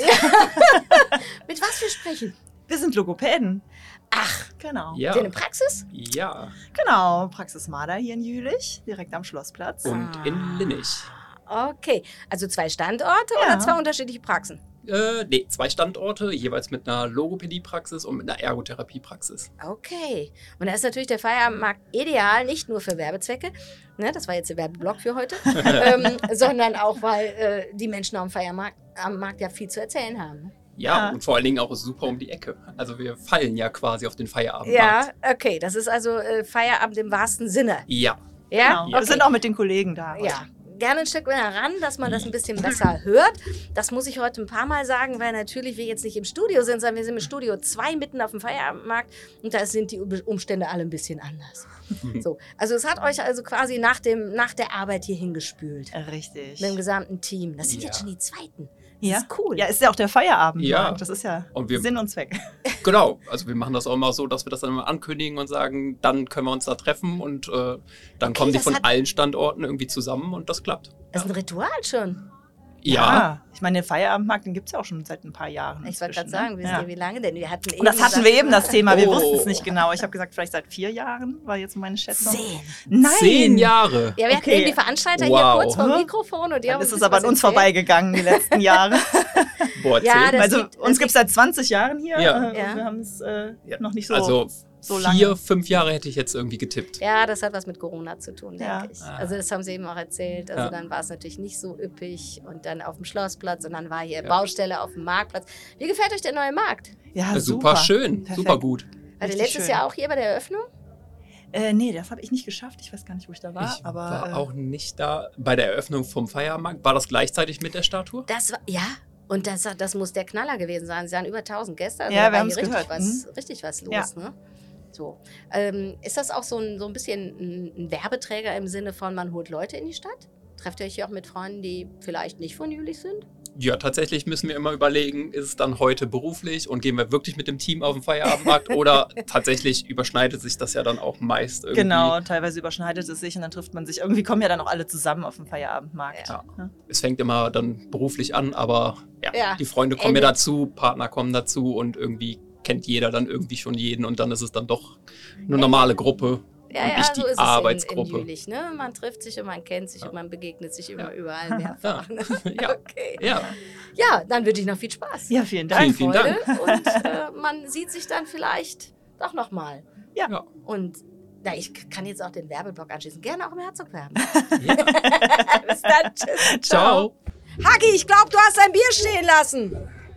Mit was wir sprechen? Wir sind Logopäden. Ach, genau. Ja. Habt ihr eine Praxis? Ja. Genau, Praxis Marder hier in Jülich, direkt am Schlossplatz. Und in Linnich. Okay, also zwei Standorte Ja. oder zwei unterschiedliche Praxen? Äh, nee, zwei Standorte, jeweils mit einer Logopädie-Praxis und mit einer Ergotherapie-Praxis. Okay. Und da ist natürlich der Feierabendmarkt ideal, nicht nur für Werbezwecke, ne, das war jetzt der Werbeblock für heute, ähm, sondern auch, weil äh, die Menschen am Feiermarkt am Markt ja viel zu erzählen haben. Ne? Ja, Ja. und vor allen Dingen auch super um die Ecke. Also wir fallen ja quasi auf den Feierabend. Ja, okay, das ist also äh, Feierabend im wahrsten Sinne. Ja. Ja, Genau. Wir okay. sind auch mit den Kollegen da. heute. Ja, gerne ein Stück näher ran, dass man das ein bisschen besser hört. Das muss ich heute ein paar Mal sagen, weil natürlich wir jetzt nicht im Studio sind, sondern wir sind im Studio zwei mitten auf dem Feierabendmarkt und da sind die Umstände alle ein bisschen anders. So, also es hat euch also quasi nach, dem, nach der Arbeit hier hingespült. Richtig. Mit dem gesamten Team. Das sind Ja. jetzt schon die zweiten. Ja. Das ist cool. Ja, ist ja auch der Feierabend. Ja. Das ist ja Und wir- Sinn und Zweck. Genau, also wir machen das auch immer so, dass wir das dann immer ankündigen und sagen, dann können wir uns da treffen und äh, dann kommen die das von hat- allen Standorten irgendwie zusammen und das klappt. Das ist ein Ritual schon. Ja. Ich meine, den Feierabendmarkt, den gibt es ja auch schon seit ein paar Jahren. Ich wollte gerade inzwischen, sagen, ne? wisst Ja. ihr, wie lange denn? Wir hatten Und das eben hatten wir eben das Thema, wir Oh. wussten es nicht genau. Ich habe gesagt, vielleicht seit vier Jahren, war jetzt meine Schätzung. Zehn. Nein! Zehn Jahre. Ja, wir hatten Okay. eben die Veranstalter Wow. hier kurz vor dem Aha. Mikrofon und die Dann haben ist uns es aber an was uns erzählt. vorbeigegangen, die letzten Jahre. Boah, Ja, zehn. das also liegt- uns das gibt es seit zwanzig Jahren hier. Ja. Äh, Ja. Wir haben es äh, noch nicht so, also so vier, lange. fünf Jahre hätte ich jetzt irgendwie getippt. Ja, das hat was mit Corona zu tun, denke Ja. ich. Also das haben sie eben auch erzählt. Also Ja. dann war es natürlich nicht so üppig und dann auf dem Schlossplatz und dann war hier Ja. Baustelle auf dem Marktplatz. Wie gefällt euch der neue Markt? Ja, super, schön, Perfekt. super gut. War der Richtig letztes schön. Jahr auch hier bei der Eröffnung? Äh, nee, das habe ich nicht geschafft. Ich weiß gar nicht, wo ich da war. Ich aber war äh, auch nicht da. Bei der Eröffnung vom Feiermarkt, war das gleichzeitig mit der Statue? Das war, ja. Und das, das muss der Knaller gewesen sein. Sie waren über tausend Gäste. Also Ja, da wir war haben's hier richtig gehört. was, Mhm. richtig was los. Ja. Ne? So. Ähm, ist das auch so ein, so ein bisschen ein, ein Werbeträger im Sinne von, man holt Leute in die Stadt? Trefft ihr euch hier auch mit Freunden, die vielleicht nicht von Jülich sind? Ja, tatsächlich müssen wir immer überlegen, ist es dann heute beruflich und gehen wir wirklich mit dem Team auf den Feierabendmarkt oder tatsächlich überschneidet sich das ja dann auch meist irgendwie. Genau, teilweise überschneidet es sich und dann trifft man sich. Irgendwie kommen ja dann auch alle zusammen auf dem Feierabendmarkt. Ja. Ja. Es fängt immer dann beruflich an, aber ja, Ja, die Freunde kommen Ende. ja dazu, Partner kommen dazu und irgendwie kennt jeder dann irgendwie schon jeden und dann ist es dann doch eine normale Gruppe Ja, und ja, nicht so die ist Arbeitsgruppe. es in, in Jülich. Ne? Man trifft sich und man kennt sich und man begegnet sich immer überall mehrfach. Ne? Ja. Okay. Ja. Ja, dann wünsche ich noch viel Spaß. Ja, vielen Dank. Vielen, vielen Freude. Dank. Und äh, man sieht sich dann vielleicht doch nochmal. Ja. Ja. Und na, ich k- kann jetzt auch den Werbeblock anschließen. Gerne auch im Herzog werben. Ja. Bis dann. Tschüss. Ciao. Hagi, ich glaube, du hast dein Bier stehen lassen.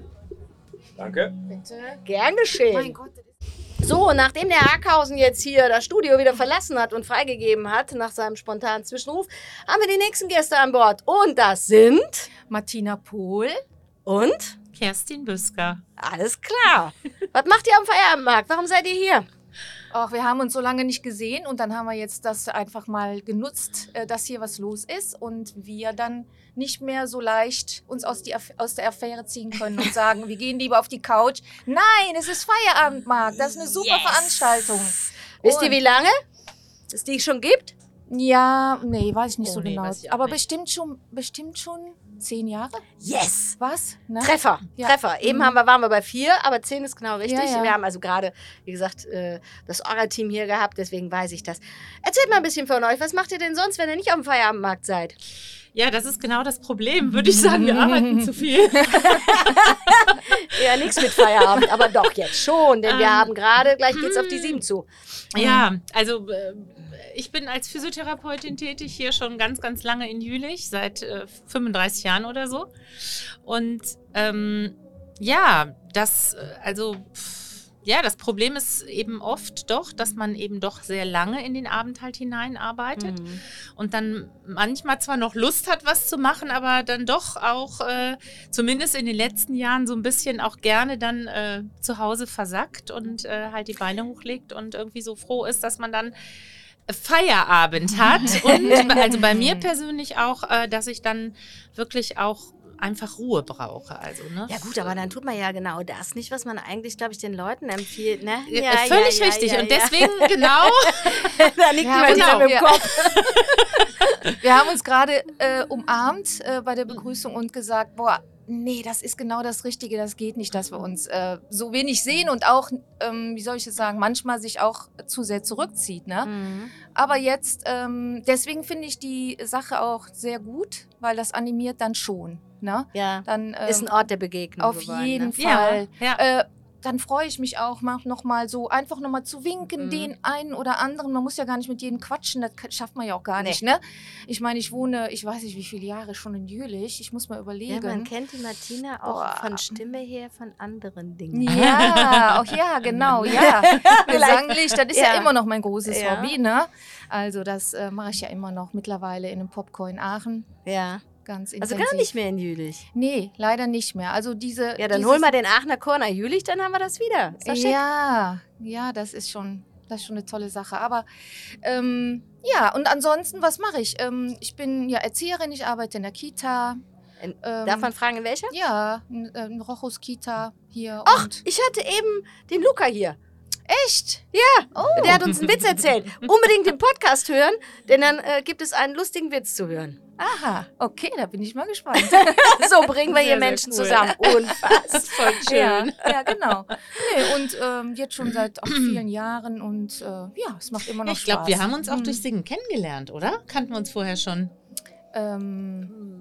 Danke. Bitte. Gern geschehen. Mein Gott. So, nachdem der Hackhausen jetzt hier das Studio wieder verlassen hat und freigegeben hat, nach seinem spontanen Zwischenruf, haben wir die nächsten Gäste an Bord. Und das sind Martina Pohl und Kerstin Büsker. alles klar. Was macht ihr am Feierabendmarkt? Warum seid ihr hier? Ach, wir haben uns so lange nicht gesehen und dann haben wir jetzt das einfach mal genutzt, äh, dass hier was los ist und wir dann nicht mehr so leicht uns aus, die, Aff- aus der Affäre ziehen können und sagen, wir gehen lieber auf die Couch. Nein, es ist Feierabendmarkt, das ist eine super Yes. Veranstaltung. Wisst ihr, Und- wie lange es die schon gibt? Ja, nee, weiß ich nicht Oh, so nee, genau. weiß ich auch Aber nicht. bestimmt schon, bestimmt schon zehn Jahre. Yes! Was? Ne? Treffer, Ja. Treffer. Eben Mhm. haben wir, waren wir bei vier, aber zehn ist genau richtig. Ja, ja. Wir haben also gerade, wie gesagt, äh, das Orga-Team hier gehabt, deswegen weiß ich das. Erzählt mal ein bisschen von euch. Was macht ihr denn sonst, wenn ihr nicht auf dem Feierabendmarkt seid? Ja, das ist genau das Problem, würde ich sagen. Wir arbeiten zu viel. Ja, nichts mit Feierabend, aber doch jetzt schon, denn wir Ähm, haben gerade, gleich geht's auf die sieben zu. Ja, also äh, ich bin als Physiotherapeutin tätig hier schon ganz, ganz lange in Jülich, seit äh, fünfunddreißig Jahren oder so. Und ähm, ja, das, äh, also pff, ja, das Problem ist eben oft doch, dass man eben doch sehr lange in den Abend halt hineinarbeitet Mhm. und dann manchmal zwar noch Lust hat, was zu machen, aber dann doch auch, äh, zumindest in den letzten Jahren, so ein bisschen auch gerne dann äh, zu Hause versackt und äh, halt die Beine hochlegt und irgendwie so froh ist, dass man dann Feierabend hat. Und also bei mir persönlich auch, äh, dass ich dann wirklich auch einfach Ruhe brauche. Also, ne? Ja gut, aber dann tut man ja genau das nicht, was man eigentlich, glaube ich, den Leuten empfiehlt, ne? Ja, völlig richtig. Und deswegen, genau. Da liegt Ja, man genau. im Ja. Kopf. Wir haben uns gerade äh, umarmt äh, bei der Begrüßung und gesagt, boah, nee, das ist genau das Richtige, das geht nicht, dass wir uns äh, so wenig sehen und auch, ähm, wie soll ich jetzt sagen, manchmal sich auch zu sehr zurückzieht. Ne? Mhm. Aber jetzt, ähm, deswegen finde ich die Sache auch sehr gut, weil das animiert dann schon. Ne? Ja, Dann, ähm, ist ein Ort der Begegnung auf geworden, jeden ne? Fall. Ja, ja. Äh, dann freue ich mich auch mal noch mal so, einfach noch mal zu winken, Mhm. den einen oder anderen. Man muss ja gar nicht mit jedem quatschen, das k- schafft man ja auch gar Nee. nicht, ne? Ich meine, ich wohne, ich weiß nicht wie viele Jahre schon in Jülich, ich muss mal Ja, überlegen. man kennt die Martina auch Boah. von Stimme her von anderen Dingen. Ja, auch ja, genau, ja. Gesanglich, das ist ja. Ja. immer noch mein großes Ja. Hobby, ne? Also das äh, mache ich ja immer noch mittlerweile in einem Popcore in Aachen. Ja. Ganz Also intensiv. gar nicht mehr in Jülich. Nee, leider nicht mehr. Also diese. Ja, dann dieses, hol mal den Aachener Corner Jülich, dann haben wir das wieder. Ist doch schick. Ja, ja, das ist schon, das ist schon eine tolle Sache. Aber ähm, ja, und ansonsten, was mache ich? Ähm, ich bin ja Erzieherin, ich arbeite in der Kita. In, Ähm, darf man fragen, in welcher? Ja, in, äh, in Rochus Kita hier. Ach, und ich hatte eben den Luca hier. Echt? Ja, Oh. der hat uns einen Witz erzählt. Unbedingt den Podcast hören, denn dann äh, gibt es einen lustigen Witz zu hören. Aha, okay, da bin ich mal gespannt. So bringen wir hier Sehr, sehr Menschen cool. zusammen. Unfassbar schön. Ja, ja, genau. Nee, und ähm, jetzt schon seit auch vielen Jahren und äh, ja, es macht immer noch Ich glaube, Spaß. wir haben uns auch Mhm. durch Singen kennengelernt, oder? Kannten wir uns vorher schon? Ähm,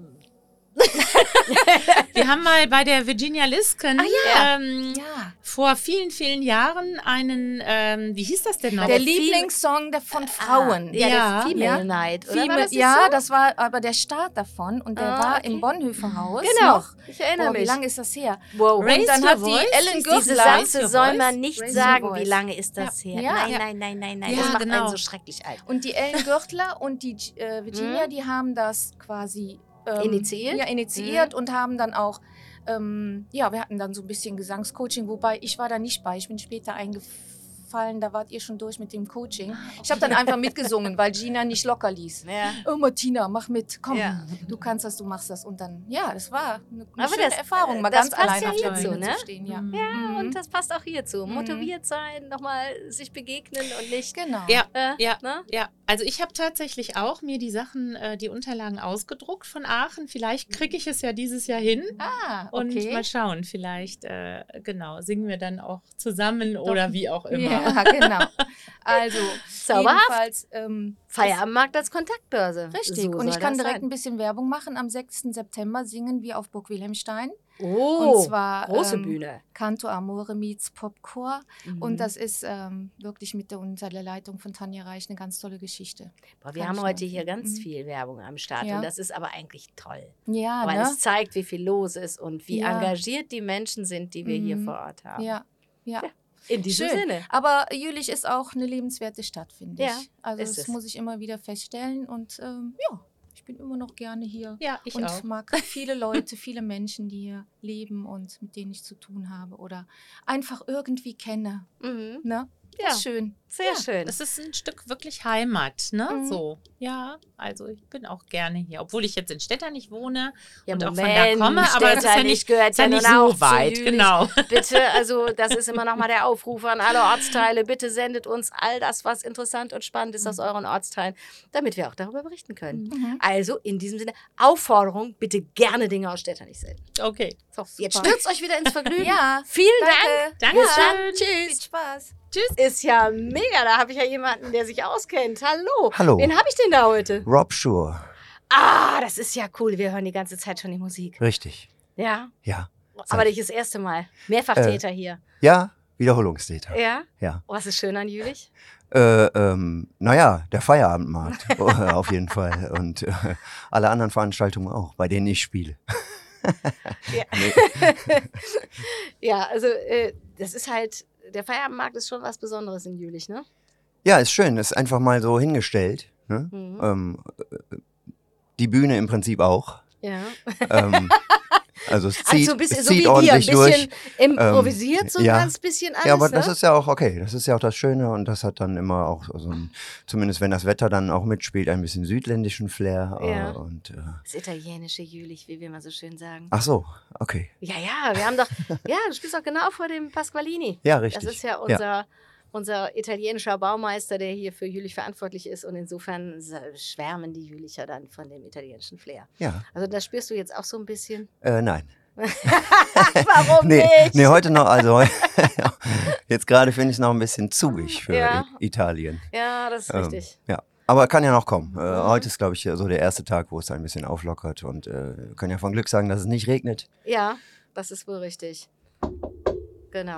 Wir haben mal bei der Virginia Lisken Ah, ja. ähm, Ja. vor vielen, vielen Jahren einen, ähm, wie hieß das denn noch? der Lieblingssong der von Frauen. Ja, Ja, der Female Night, oder? Female, War das nicht ja, so? das war aber der Start davon und der Ah, war okay. im Bonhoeffer Haus. Genau, noch. ich erinnere Boah, mich. Wie lange ist das her? Wow. Und Raise dann your hat voice. die Ellen Ist Gürtler. Diese Raise Sätze your soll voice. man nicht Raise your sagen, voice. wie lange ist das her. Ja. Nein, Ja. nein, nein, nein, nein. Ja, das macht genau. einen so schrecklich alt. Und die Ellen Gürtler und die äh, Virginia, Mhm. die haben das quasi ähm, Initiiert? Ja, initiiert und haben dann auch, ähm, ja, wir hatten dann so ein bisschen Gesangscoaching, wobei ich war da nicht bei, ich bin später eingefallen, da wart ihr schon durch mit dem Coaching. Ich habe dann einfach mitgesungen, weil Gina nicht locker ließ. Ja. Oh Martina, mach mit, komm, Ja. du kannst das, du machst das. Und dann, ja, das war eine, eine Aber schöne das, Erfahrung, mal das ganz passt allein ja auf der hierzu, Bühne ne? zu stehen. Ja, Ja, Mhm. und das passt auch hierzu. Mhm. Motiviert sein, nochmal sich begegnen und nicht. Genau. Ja, Äh, ja, ne? ja. Also ich habe tatsächlich auch mir die Sachen, äh, die Unterlagen ausgedruckt von Aachen. Vielleicht kriege ich es ja dieses Jahr hin. Ah, Und okay. mal schauen, vielleicht, äh, genau, singen wir dann auch zusammen oder wie auch immer. Ja, genau. Also, Zauberhaft. jedenfalls, ähm, Feierabendmarkt als Kontaktbörse. richtig. So und ich soll kann das direkt sein. ein bisschen Werbung machen. Am sechsten September singen wir auf Burg Wilhelmstein. Oh, und zwar große ähm, Bühne. Canto Amore meets Popcore. Mhm. Und das ist ähm, wirklich mit der, unter der Leitung von Tanja Reich eine ganz tolle Geschichte. Boah, wir Kann haben ich heute nur hier empfehlen. ganz Mhm. viel Werbung am Start Ja. und das ist aber eigentlich toll. Ja, Weil ne? es zeigt, wie viel los ist und wie Ja. engagiert die Menschen sind, die wir hier Mhm. vor Ort haben. Ja, ja. In diesem Schön. Sinne. Aber Jülich ist auch eine lebenswerte Stadt, finde ich. Ja, also ist das es. muss ich immer wieder feststellen. Und ähm, ja, ich bin immer noch gerne hier. Ja, ich und auch. mag viele Leute, viele Menschen, die hier leben und mit denen ich zu tun habe oder einfach irgendwie kenne. Mhm. Ne? Ja. Das ist schön. Sehr Ja, schön. Das ist ein Stück wirklich Heimat, ne? Mhm. So, ja, also ich bin auch gerne hier, obwohl ich jetzt in Städter nicht wohne Ja, und auch von Moment, da komme, aber es ist ja Städter nicht, gehört ist ja ja nicht nun auch so zu weit, Jülich. genau. Bitte, also das ist immer noch mal der Aufruf an alle Ortsteile. Bitte sendet uns all das, was interessant und spannend ist aus euren Ortsteilen, damit wir auch darüber berichten können. Mhm. Also in diesem Sinne, Aufforderung, bitte gerne Dinge aus Städter nicht senden. Okay. So, jetzt Super. stürzt euch wieder ins Vergnügen. Ja, Vielen danke. Dank. Danke. Bis dann. Viel Tschüss. Spaß. Tschüss. Ist ja mega. Da habe ich ja jemanden, der sich auskennt. Hallo. Hallo. Wen habe ich denn da heute? Rob Shure. Ah, das ist ja cool. Wir hören die ganze Zeit schon die Musik. Richtig. Ja. Ja. Aber nicht das erste Mal. Mehrfachtäter hier. Ja, Wiederholungstäter. Ja? Ja. Was ist schön an Jülich? Äh, ähm, naja, der Feierabendmarkt. Oh, auf jeden Fall. Und äh, alle anderen Veranstaltungen auch, bei denen ich spiele. Ja, ja also äh, das ist halt, der Feierabendmarkt ist schon was Besonderes in Jülich, ne? Ja, ist schön. Ist einfach mal so hingestellt. Ne? Mhm. Ähm, äh, die Bühne im Prinzip auch. Ja. Ähm, also es zieht, also ein bisschen, es so wie zieht wir, ein ordentlich bisschen durch. improvisiert, so ein ja. ganz bisschen alles, Ja, aber ne? das ist ja auch okay. Das ist ja auch das Schöne und das hat dann immer auch so ein, zumindest wenn das Wetter dann auch mitspielt, ein bisschen südländischen Flair. Ja. Äh, und, äh, Das italienische Jülich, wie wir mal so schön sagen. ach so, okay. Ja, ja, wir haben doch, ja, du spielst doch genau vor dem Pasqualini. Ja, richtig. Das ist ja Ja. unser, unser italienischer Baumeister, der hier für Jülich verantwortlich ist und insofern schwärmen die Jülicher dann von dem italienischen Flair. Ja. Also das spürst du jetzt auch so ein bisschen? Äh, nein. Warum nee, nicht? nee, heute noch, also jetzt gerade finde ich es noch ein bisschen zugig für Ja. I- Italien. Ja, das ist Ähm, richtig. Ja, aber kann ja noch kommen. Äh, Heute ist, glaube ich, so der erste Tag, wo es ein bisschen auflockert und äh, können ja von Glück sagen, dass es nicht regnet. Ja, das ist wohl richtig. Genau.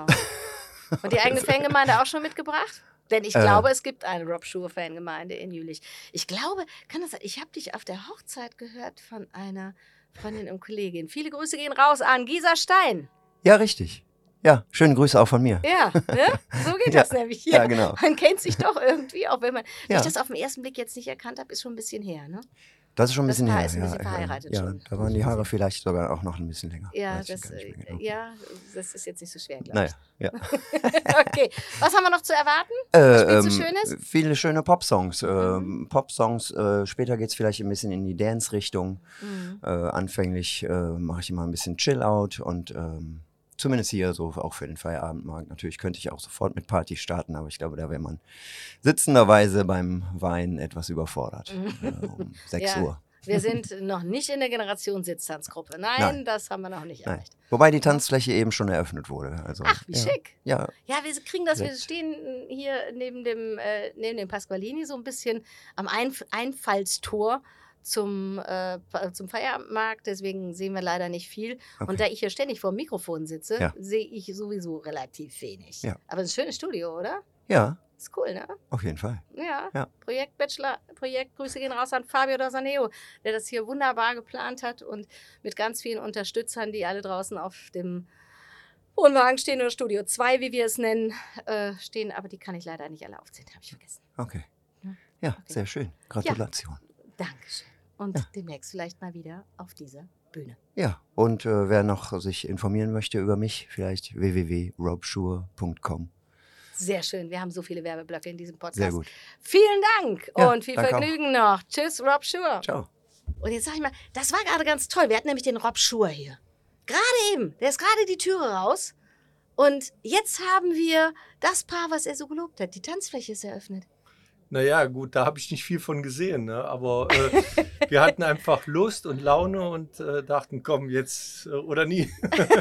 Und die eigene Fangemeinde auch schon mitgebracht? Denn ich Äh. glaube, es gibt eine Rob Shure Fangemeinde in Jülich. Ich glaube, kann das sein? Ich habe dich auf der Hochzeit gehört von einer Freundin und Kollegin. Viele Grüße gehen raus an Gisa Stein. Ja, richtig. Ja, schöne Grüße auch von mir. Ja, ne? So geht Ja, das nämlich hier. ja, genau. Man kennt sich doch irgendwie, auch wenn man, wenn Ja. ich das auf den ersten Blick jetzt nicht erkannt habe, ist schon ein bisschen her, ne? Das ist schon ein Das bisschen Paar her. ist ein ja, bisschen verheiratet ja, schon. ja, da waren die Haare vielleicht sogar auch noch ein bisschen länger. Ja, Weiß ich das, gar nicht mehr äh, genau. ja, das ist jetzt nicht so schwer, glaube Naja, ich. ja. Okay, was haben wir noch zu erwarten? Was Äh, spielst du ähm, Schönes? viele schöne Popsongs. Mhm. Ähm, Popsongs, äh, später geht es vielleicht ein bisschen in die Dance-Richtung. Mhm. Äh, anfänglich äh, mache ich immer ein bisschen Chill-Out und ähm, zumindest hier so auch für den Feierabendmarkt. Natürlich könnte ich auch sofort mit Party starten, aber ich glaube, da wäre man sitzenderweise beim Wein etwas überfordert. äh, um sechs Ja, Uhr. Wir sind noch nicht in der Generation Sitztanzgruppe. Nein, Nein. das haben wir noch nicht Nein. erreicht. Wobei die Tanzfläche eben schon eröffnet wurde. Also, Ach, wie ja. schick. Ja, Ja, wir kriegen das, wir Direkt. stehen hier neben dem, äh, neben dem Pasqualini so ein bisschen am Einf Einfallstor zum, äh, Pa- zum Feierabendmarkt, deswegen sehen wir leider nicht viel. Okay. Und da ich hier ständig vor dem Mikrofon sitze, Ja. sehe ich sowieso relativ wenig. Ja. Aber ein schönes Studio, oder? ja, Ist cool, ne? auf jeden Fall. Ja. Ja. Projekt Bachelor, Projekt Grüße gehen raus an Fabio Dasaneo, der das hier wunderbar geplant hat und mit ganz vielen Unterstützern, die alle draußen auf dem Wohnwagen stehen oder Studio zwei, wie wir es nennen, äh, stehen. Aber die kann ich leider nicht alle aufzählen, habe ich vergessen. Okay. Ja. Ja, sehr schön. Gratulation. Dankeschön. Und demnächst vielleicht mal wieder auf dieser Bühne. Ja, und äh, wer noch sich informieren möchte über mich, vielleicht w w w punkt robshure punkt com. Sehr schön. Wir haben so viele Werbeblöcke in diesem Podcast. Sehr gut. Vielen Dank Ja, und viel danke auch. Vergnügen noch. Tschüss, Rob Shure. Ciao. Und jetzt sag ich mal, das war gerade ganz toll. Wir hatten nämlich den Rob Shure hier. Gerade eben. Der ist gerade die Türe raus. Und jetzt haben wir das Paar, was er so gelobt hat. Die Tanzfläche ist eröffnet. Naja, gut, da habe ich nicht viel von gesehen, ne? Aber äh, wir hatten einfach Lust und Laune und äh, dachten, komm, jetzt äh, oder nie.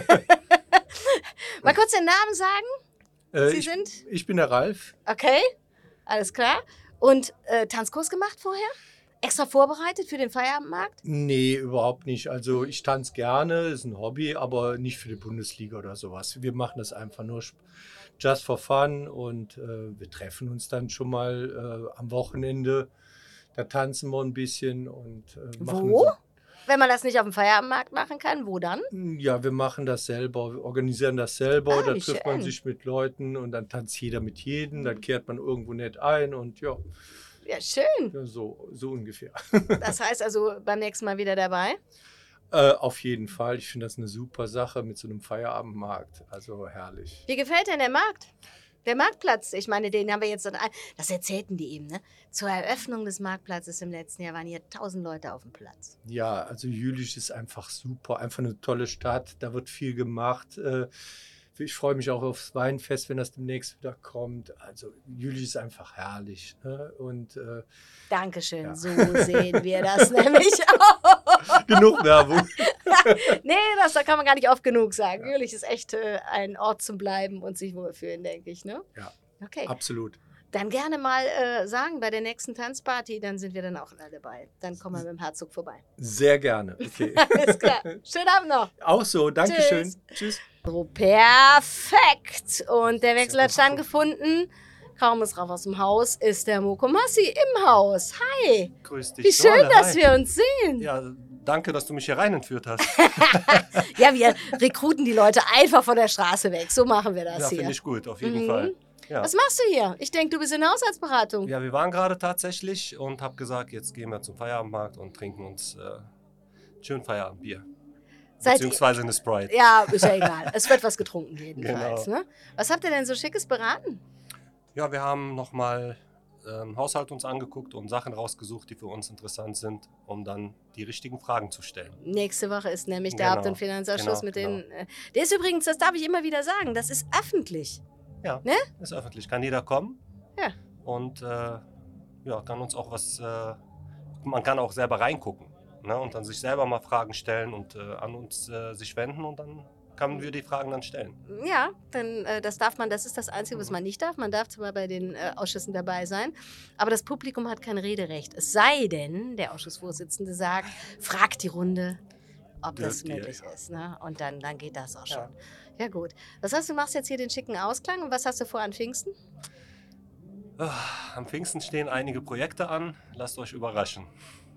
Mal kurz den Namen sagen. Äh, Sie ich, sind? Ich bin der Ralf. Okay, alles klar. Und äh, Tanzkurs gemacht vorher? Extra vorbereitet für den Feierabendmarkt? Nee, überhaupt nicht. Also ich tanze gerne, ist ein Hobby, aber nicht für die Bundesliga oder sowas. Wir machen das einfach nur sp- just for fun und äh, wir treffen uns dann schon mal äh, am Wochenende. Da tanzen wir ein bisschen und äh, machen Wo? so- Wenn man das nicht auf dem Feierabendmarkt machen kann, wo dann? Ja, wir machen das selber, wir organisieren das selber, Ah, da wie trifft man schön. sich mit Leuten und dann tanzt jeder mit jedem, dann kehrt man irgendwo nett ein und ja, Ja, schön. ja so, so ungefähr. Das heißt also beim nächsten Mal wieder dabei? äh, auf jeden Fall, ich finde das eine super Sache mit so einem Feierabendmarkt, also herrlich. Wie gefällt denn der Markt? Der Marktplatz, ich meine, den haben wir jetzt, das erzählten die eben, ne? Zur Eröffnung des Marktplatzes im letzten Jahr waren hier tausend Leute auf dem Platz. Ja, also Jülich ist einfach super, einfach eine tolle Stadt, da wird viel gemacht. Äh, ich freue mich auch aufs Weinfest, wenn das demnächst wieder kommt. Also Jülich ist einfach herrlich. Ne? Und, äh, Dankeschön, Ja. so sehen wir das nämlich auch. genug Werbung. Nee, das da kann man gar nicht oft genug sagen. Jülich ist echt äh, ein Ort zum Bleiben und sich wohlfühlen, denke ich. Ne? Ja, Okay. absolut. Dann gerne mal äh, sagen, bei der nächsten Tanzparty, dann sind wir dann auch alle dabei. Dann kommen wir mit dem Herzog vorbei. Sehr gerne. Okay. Alles klar. Schönen Abend noch. Auch so, Dankeschön. Tschüss. Tschüss. So, perfekt. Und der Wechsel hat stattgefunden. Kaum ist raus aus dem Haus, ist der Mokomassi im Haus. Hi. Grüß dich. Wie schön, Johanna. dass Hi. wir uns sehen. Ja, danke, dass du mich hier rein entführt hast. Ja, wir rekruten die Leute einfach von der Straße weg. So machen wir das Ja, hier. finde ich gut, auf jeden Mhm. Fall. Ja. Was machst du hier? Ich denke, du bist in der Haushaltsberatung. Ja, wir waren gerade tatsächlich und habe gesagt, jetzt gehen wir zum Feierabendmarkt und trinken uns äh, schön Feierabendbier. Seid ihr- Beziehungsweise eine Sprite. Ja, ist ja egal. Es wird was getrunken jedenfalls. Genau. Ne? Was habt ihr denn so Schickes beraten? Ja, wir haben nochmal ähm, Haushalt uns angeguckt und Sachen rausgesucht, die für uns interessant sind, um dann die richtigen Fragen zu stellen. Nächste Woche ist nämlich der Genau, Abt- und Finanzausschuss genau, mit den. Äh, der ist übrigens, das darf ich immer wieder sagen, das ist öffentlich. Ja, Ne? ist öffentlich. Kann jeder kommen. Ja. Und äh, ja, kann uns auch was, äh, man kann auch selber reingucken. Ne? Und dann sich selber mal Fragen stellen und äh, an uns äh, sich wenden und dann können wir die Fragen dann stellen. Ja, dann äh, das darf man, das ist das Einzige, was man nicht darf. Man darf zwar bei den äh, Ausschüssen dabei sein, aber das Publikum hat kein Rederecht. Es sei denn, der Ausschussvorsitzende sagt, fragt die Runde, ob das Dürft ihr, möglich ja. ist. Ne? Und dann, dann geht das auch schon. Ja. Ja gut. Das heißt, du machst jetzt hier den schicken Ausklang. Und was hast du vor an Pfingsten? Ah, Am Pfingsten stehen einige Projekte an. Lasst euch überraschen.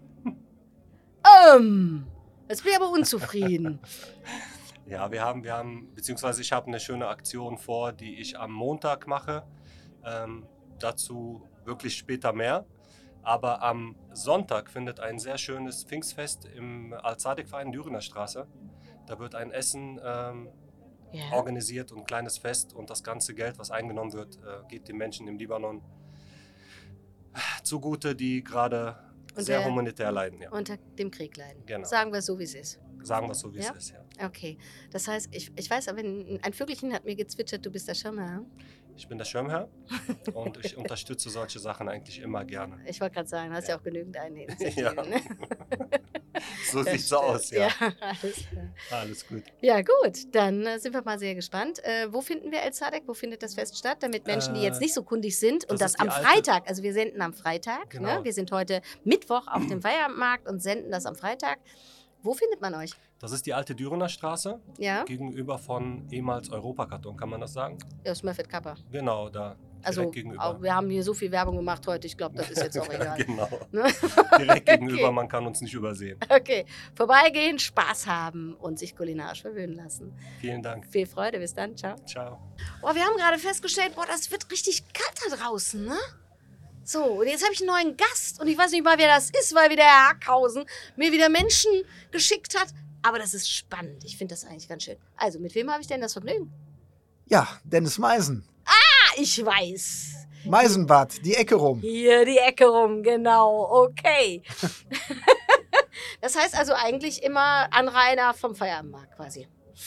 Ähm, jetzt bin ich aber unzufrieden. Ja, wir haben, wir haben, beziehungsweise ich habe eine schöne Aktion vor, die ich am Montag mache. Ähm, dazu wirklich später mehr. Aber am Sonntag findet ein sehr schönes Pfingstfest im Al-Zadik-Verein Dürener Straße. Da wird ein Essen ähm, Ja. organisiert und ein kleines Fest. Und das ganze Geld, was eingenommen wird, äh, geht den Menschen im Libanon zugute, die gerade Und sehr der- humanitär leiden. Ja. Unter dem Krieg leiden. Genau. Sagen wir so, wie es ist. Sagen wir es so, wie Ja? es ist. Ja. Okay. Das heißt, ich, ich weiß, aber ein ein Vögelchen hat mir gezwitschert, du bist der Schirmherr. Ich bin der Schirmherr und ich unterstütze solche Sachen eigentlich immer gerne. Ich wollte gerade sagen, du hast ja auch genügend Eininitiativen. Ja. Ne? So Das sieht's so aus, stimmt. ja. alles klar. Alles gut. Ja, gut, dann äh, sind wir mal sehr gespannt. Äh, wo finden wir El Sadek? Wo findet das Fest statt? Damit Menschen, die Äh, jetzt nicht so kundig sind und das das ist die am alte- Freitag, also wir senden am Freitag, Genau. ne? Wir sind heute Mittwoch auf dem Feierabendmarkt und senden das am Freitag. Wo findet man euch? Das ist die alte Dürener Straße. Ja. Gegenüber von ehemals Europakarton, kann man das sagen? Ja, Smurfit Kappa. Genau, da. Direkt Also, gegenüber. auch, wir haben hier so viel Werbung gemacht heute, ich glaube, das ist jetzt auch egal. Genau. Ne? Direkt gegenüber, Okay. man kann uns nicht übersehen. Okay, vorbeigehen, Spaß haben und sich kulinarisch verwöhnen lassen. Vielen Dank. Viel Freude, bis dann, ciao. Ciao. Boah, wir haben gerade festgestellt, boah, das wird richtig kalt da draußen, ne? So, und jetzt habe ich einen neuen Gast und ich weiß nicht mal, wer das ist, weil wieder Herr Hackhausen mir wieder Menschen geschickt hat. Aber das ist spannend. Ich finde das eigentlich ganz schön. Also, mit wem habe ich denn das Vergnügen? Ja, Dennis Meisen. Ah, ich weiß. Meisenbad, die Ecke rum. Hier die Ecke rum, genau. Okay. Das heißt also eigentlich immer Anrainer vom Feierabendmarkt quasi.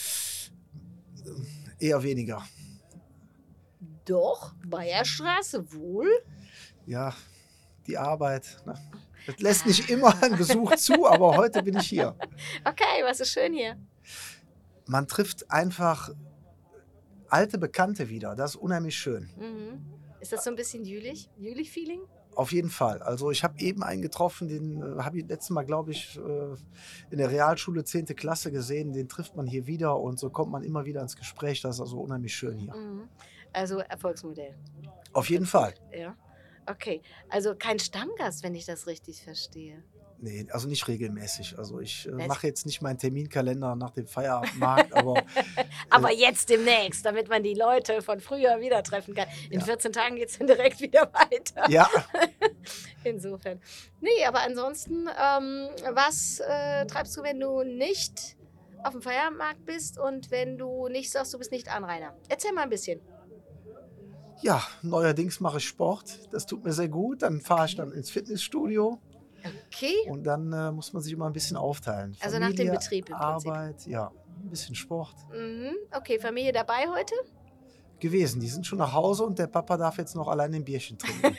Eher weniger. Doch, Bayerstraße wohl. Ja, die Arbeit. Ne? Das lässt nicht immer einen Besuch zu, aber heute bin ich hier. Okay, was ist schön hier? Man trifft einfach alte Bekannte wieder. Das ist unheimlich schön. Mhm. Ist das so ein bisschen Jülich? Jülich-Feeling? Auf jeden Fall. Also ich habe eben einen getroffen, den äh, habe ich letztes Mal, glaube ich, äh, in der Realschule zehnte Klasse gesehen. Den trifft man hier wieder und so kommt man immer wieder ins Gespräch. Das ist also unheimlich schön hier. Mhm. Also Erfolgsmodell. Auf jeden Fall. Ja. Okay. Also kein Stammgast, wenn ich das richtig verstehe. Nee, also nicht regelmäßig. Also ich äh, Weißt- mache jetzt nicht meinen Terminkalender nach dem Feierabendmarkt, aber Aber jetzt demnächst, damit man die Leute von früher wieder treffen kann. In Ja. vierzehn Tagen geht es dann direkt wieder weiter. Ja. Insofern. Nee, aber ansonsten, ähm, was äh, treibst du, wenn du nicht auf dem Feierabendmarkt bist und wenn du nicht sagst, du bist nicht Anrainer? Erzähl mal ein bisschen. ja, neuerdings mache ich Sport. Das tut mir sehr gut. Dann fahre ich dann ins Fitnessstudio. Okay. Und dann äh, muss man sich immer ein bisschen aufteilen. Also nach dem Betrieb im Prinzip. Arbeit, ja, ein bisschen Sport Mhm. Okay, Familie dabei heute? gewesen. Die sind schon nach Hause und der Papa darf jetzt noch alleine ein Bierchen trinken.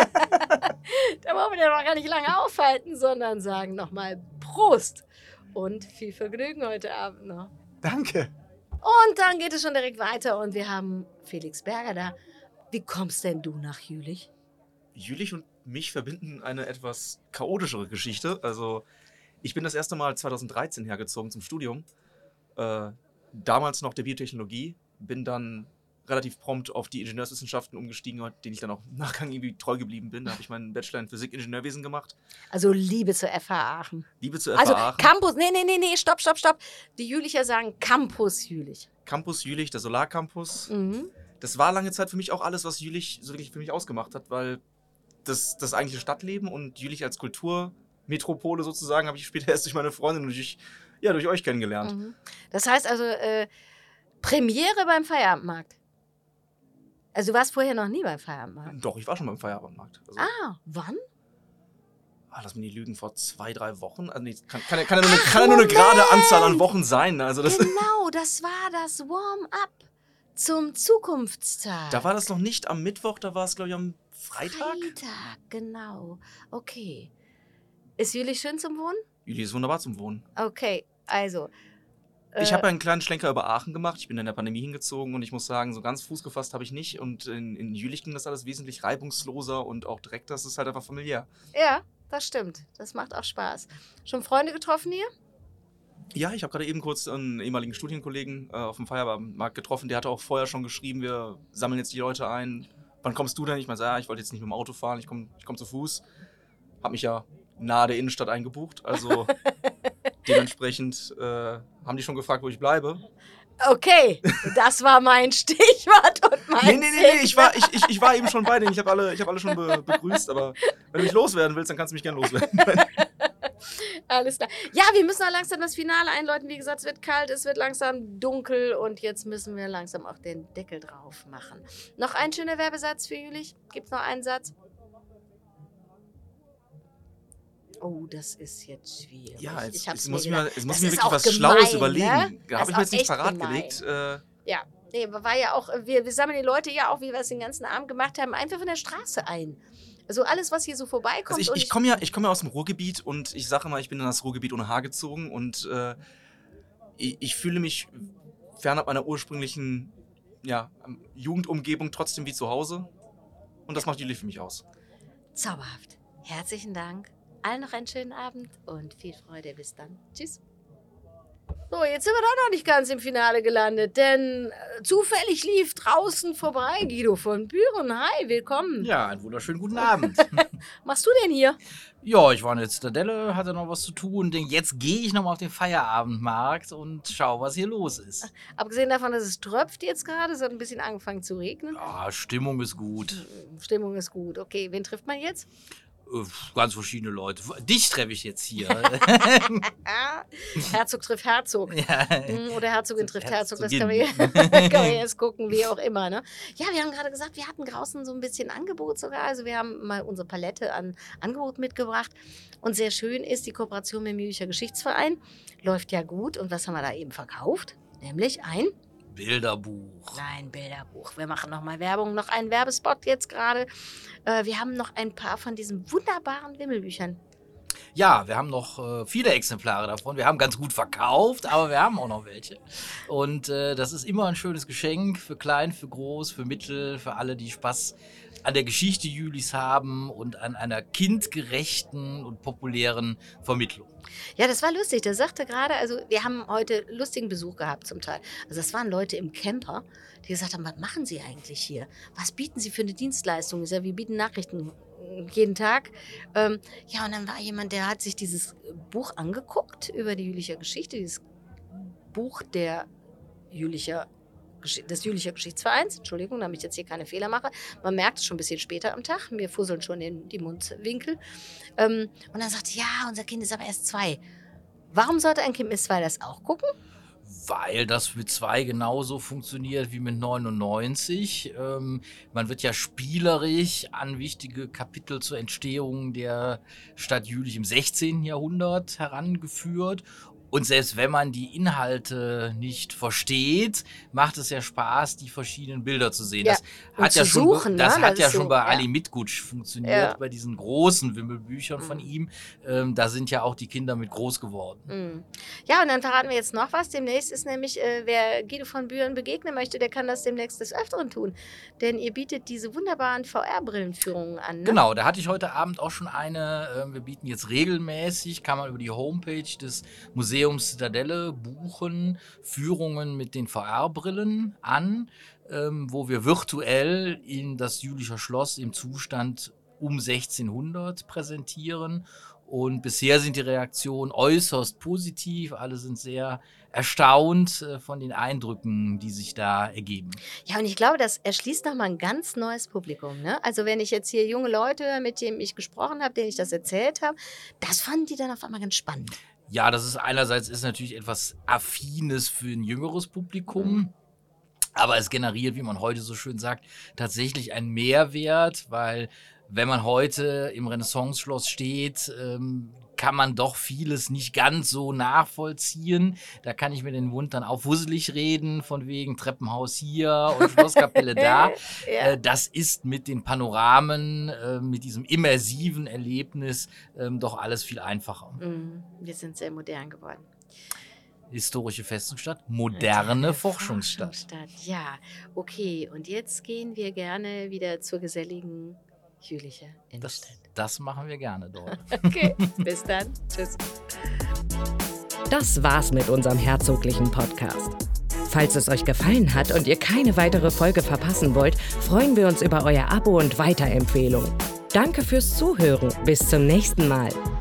Da brauchen wir ja noch gar nicht lange aufhalten, sondern sagen nochmal Prost und viel Vergnügen heute Abend noch. Danke. Und dann geht es schon direkt weiter und wir haben Felix Berger da. Wie kommst denn du nach Jülich? Jülich und mich verbinden eine etwas chaotischere Geschichte. Also ich bin das erste Mal zweitausenddreizehn hergezogen zum Studium. Äh, damals noch der Biotechnologie. Bin dann relativ prompt auf die Ingenieurswissenschaften umgestiegen, denen ich dann auch im Nachgang irgendwie treu geblieben bin. Da habe ich meinen Bachelor in Physik, Ingenieurwesen gemacht. Also Liebe zur F H Aachen. Liebe zur F H Also Aachen. Campus, nee, nee, nee, nee, stopp, stopp, stopp. Die Jülicher sagen Campus Jülich. Campus Jülich, der Solarcampus. Mhm. Das war lange Zeit für mich auch alles, was Jülich so wirklich für mich ausgemacht hat, weil das, das eigentliche Stadtleben und Jülich als Kulturmetropole sozusagen habe ich später erst durch meine Freundin und durch, ja, durch euch kennengelernt. Mhm. Das heißt also, äh, Premiere beim Feierabendmarkt. Also du warst vorher noch nie beim Feierabendmarkt. Doch, ich war schon beim Feierabendmarkt. Also, Ah, wann? ah, lass mich nicht lügen, vor zwei, drei Wochen. Also, nee, kann, kann, ja- kann, ja nur eine, kann ja nur eine gerade Anzahl an Wochen sein. ne? Also das, Genau, das war das Warm-up zum Zukunftstag. da war das noch nicht am Mittwoch, da war es, glaube ich, am Freitag. Freitag, genau. Okay. Ist Jülich schön zum Wohnen? Jülich ist wunderbar zum Wohnen. Okay, also. Ich äh, habe einen kleinen Schlenker über Aachen gemacht. Ich bin in der Pandemie hingezogen und ich muss sagen, so ganz Fuß gefasst habe ich nicht. Und in, in Jülich ging das alles wesentlich reibungsloser und auch direkt, das ist halt einfach familiär. Ja, das stimmt. Das macht auch Spaß. Schon Freunde getroffen hier? Ja, ich habe gerade eben kurz einen ehemaligen Studienkollegen äh, auf dem Feierabendmarkt getroffen. Der hatte auch vorher schon geschrieben, wir sammeln jetzt die Leute ein. Wann kommst du denn? Ich meine, ja, ich wollte jetzt nicht mit dem Auto fahren, ich komme ich komm zu Fuß. Habe mich ja nahe der Innenstadt eingebucht. Also dementsprechend äh, haben die schon gefragt, wo ich bleibe. Okay, das war mein Stichwort und mein Nee, nee, nee, nee, ich war, ich, ich, ich war eben schon bei denen. Ich habe alle, ich hab alle schon be begrüßt, aber wenn du mich loswerden willst, dann kannst du mich gerne loswerden. Alles klar. Ja, wir müssen auch langsam das Finale einläuten. Wie gesagt, es wird kalt, es wird langsam dunkel und jetzt müssen wir langsam auch den Deckel drauf machen. Noch ein schöner Werbesatz für Jülich? Gibt's noch einen Satz? Oh, das ist jetzt schwierig. Ja, jetzt, ich hab's jetzt muss ich mir mir, gedacht. jetzt muss Das ich mir ist wirklich auch was gemein, Schlaues ne? überlegen. Das Da habe ist ich mir jetzt auch nicht echt parat gemein. gelegt. Äh, Ja, nee, war ja auch, wir, wir sammeln die Leute ja auch, wie wir es den ganzen Abend gemacht haben, einfach von der Straße ein. Also alles, was hier so vorbeikommt. Also ich, und ich komme ja, ich komm ja aus dem Ruhrgebiet und ich sage mal, ich bin in das Ruhrgebiet ohne Haar gezogen und äh, ich, ich fühle mich fernab meiner ursprünglichen ja, Jugendumgebung trotzdem wie zu Hause und das macht Jülich für mich aus. Zauberhaft. Herzlichen Dank. Allen noch einen schönen Abend und viel Freude. Bis dann. Tschüss. So, jetzt sind wir doch noch nicht ganz im Finale gelandet, denn äh, zufällig lief draußen vorbei Guido von Büren. Hi, willkommen. Ja, einen wunderschönen guten Abend. Machst du denn hier? Ja, ich war in der Zitadelle, hatte noch was zu tun. Denk, jetzt gehe ich noch mal auf den Feierabendmarkt und schau, was hier los ist. Abgesehen davon, dass es tröpft jetzt gerade, es hat ein bisschen angefangen zu regnen. Ah, Stimmung ist gut. Stimmung ist gut. Okay, wen trifft man jetzt? Äh, Ganz verschiedene Leute. Dich treffe ich jetzt hier. Herzog trifft Herzog. Ja. Mm, Oder Herzogin trifft Herzog. Das kann Herzogin. man, kann man jetzt gucken, wie auch immer. Ne? Ja, wir haben gerade gesagt, wir hatten draußen so ein bisschen Angebot sogar. Also wir haben mal unsere Palette an Angebot mitgebracht. Und sehr schön ist die Kooperation mit dem Jülicher Geschichtsverein. Läuft ja gut. Und was haben wir da eben verkauft? Nämlich ein Bilderbuch. Ein Bilderbuch. Wir machen nochmal Werbung, noch einen Werbespot jetzt gerade. Äh, wir haben noch ein paar von diesen wunderbaren Wimmelbüchern. Ja, wir haben noch äh, viele Exemplare davon. Wir haben ganz gut verkauft, aber wir haben auch noch welche. Und äh, das ist immer ein schönes Geschenk für klein, für groß, für mittel, für alle, die Spaß an der Geschichte Jülichs haben und an einer kindgerechten und populären Vermittlung. Ja, das war lustig. Der sagte gerade, also wir haben heute lustigen Besuch gehabt zum Teil. Also das waren Leute im Camper, die gesagt haben, was machen Sie eigentlich hier? Was bieten Sie für eine Dienstleistung? Ich sage, wir bieten Nachrichten jeden Tag. Ähm, ja, und dann war jemand, der hat sich dieses Buch angeguckt über die Jülicher Geschichte, dieses Buch der Jülicher des Jülicher Geschichtsvereins, Entschuldigung, damit ich jetzt hier keine Fehler mache. Man merkt es schon ein bisschen später am Tag, mir fusseln schon in die Mundwinkel. Ähm, und dann sagte, ja, unser Kind ist aber erst zwei. Warum sollte ein Kind mit zwei das auch gucken? Weil das mit zwei genauso funktioniert wie mit neunundneunzig. Ähm, man wird ja spielerisch an wichtige Kapitel zur Entstehung der Stadt Jülich im sechzehnten Jahrhundert herangeführt. Und selbst wenn man die Inhalte nicht versteht, macht es ja Spaß, die verschiedenen Bilder zu sehen. Ja, Das und hat ja zu schon, suchen, das ne? hat Das ja ist schon so, bei ja. Ali Mitgutsch funktioniert, Ja. bei diesen großen Wimmelbüchern von ihm. Ähm, da sind ja auch die Kinder mit groß geworden. Mhm. Ja, und dann verraten wir jetzt noch was. Demnächst ist nämlich, äh, wer Guido von Büren begegnen möchte, der kann das demnächst des Öfteren tun. Denn ihr bietet diese wunderbaren V R-Brillenführungen an. Ne? Genau, da hatte ich heute Abend auch schon eine. äh, Wir bieten jetzt regelmäßig, kann man über die Homepage des Museums Zitadelle buchen, Führungen mit den V R-Brillen an, ähm, wo wir virtuell in das Jülicher Schloss im Zustand um sechzehnhundert präsentieren. Und bisher sind die Reaktionen äußerst positiv. Alle sind sehr erstaunt äh, von den Eindrücken, die sich da ergeben. Ja, und ich glaube, das erschließt nochmal ein ganz neues Publikum. Ne? Also wenn ich jetzt hier junge Leute, mit denen ich gesprochen habe, denen ich das erzählt habe, das fanden die dann auf einmal ganz spannend. Ja, das ist einerseits ist natürlich etwas Affines für ein jüngeres Publikum. Aber es generiert, wie man heute so schön sagt, tatsächlich einen Mehrwert, weil wenn man heute im Renaissance-Schloss steht, ähm, kann man doch vieles nicht ganz so nachvollziehen. Da kann ich mir den Mund dann auch wusselig reden, von wegen Treppenhaus hier und Schlosskapelle da. Ja. Äh, das ist mit den Panoramen, äh, mit diesem immersiven Erlebnis ähm, doch alles viel einfacher. Mhm. Wir sind sehr modern geworden. Historische Festungsstadt, moderne Forschungsstadt. Forschungsstadt. Ja, okay. Und jetzt gehen wir gerne wieder zur geselligen Jülicher Innenstadt. Das, das machen wir gerne dort. Okay, bis dann. Tschüss. Das war's mit unserem herzoglichen Podcast. Falls es euch gefallen hat und ihr keine weitere Folge verpassen wollt, freuen wir uns über euer Abo und Weiterempfehlung. Danke fürs Zuhören. Bis zum nächsten Mal.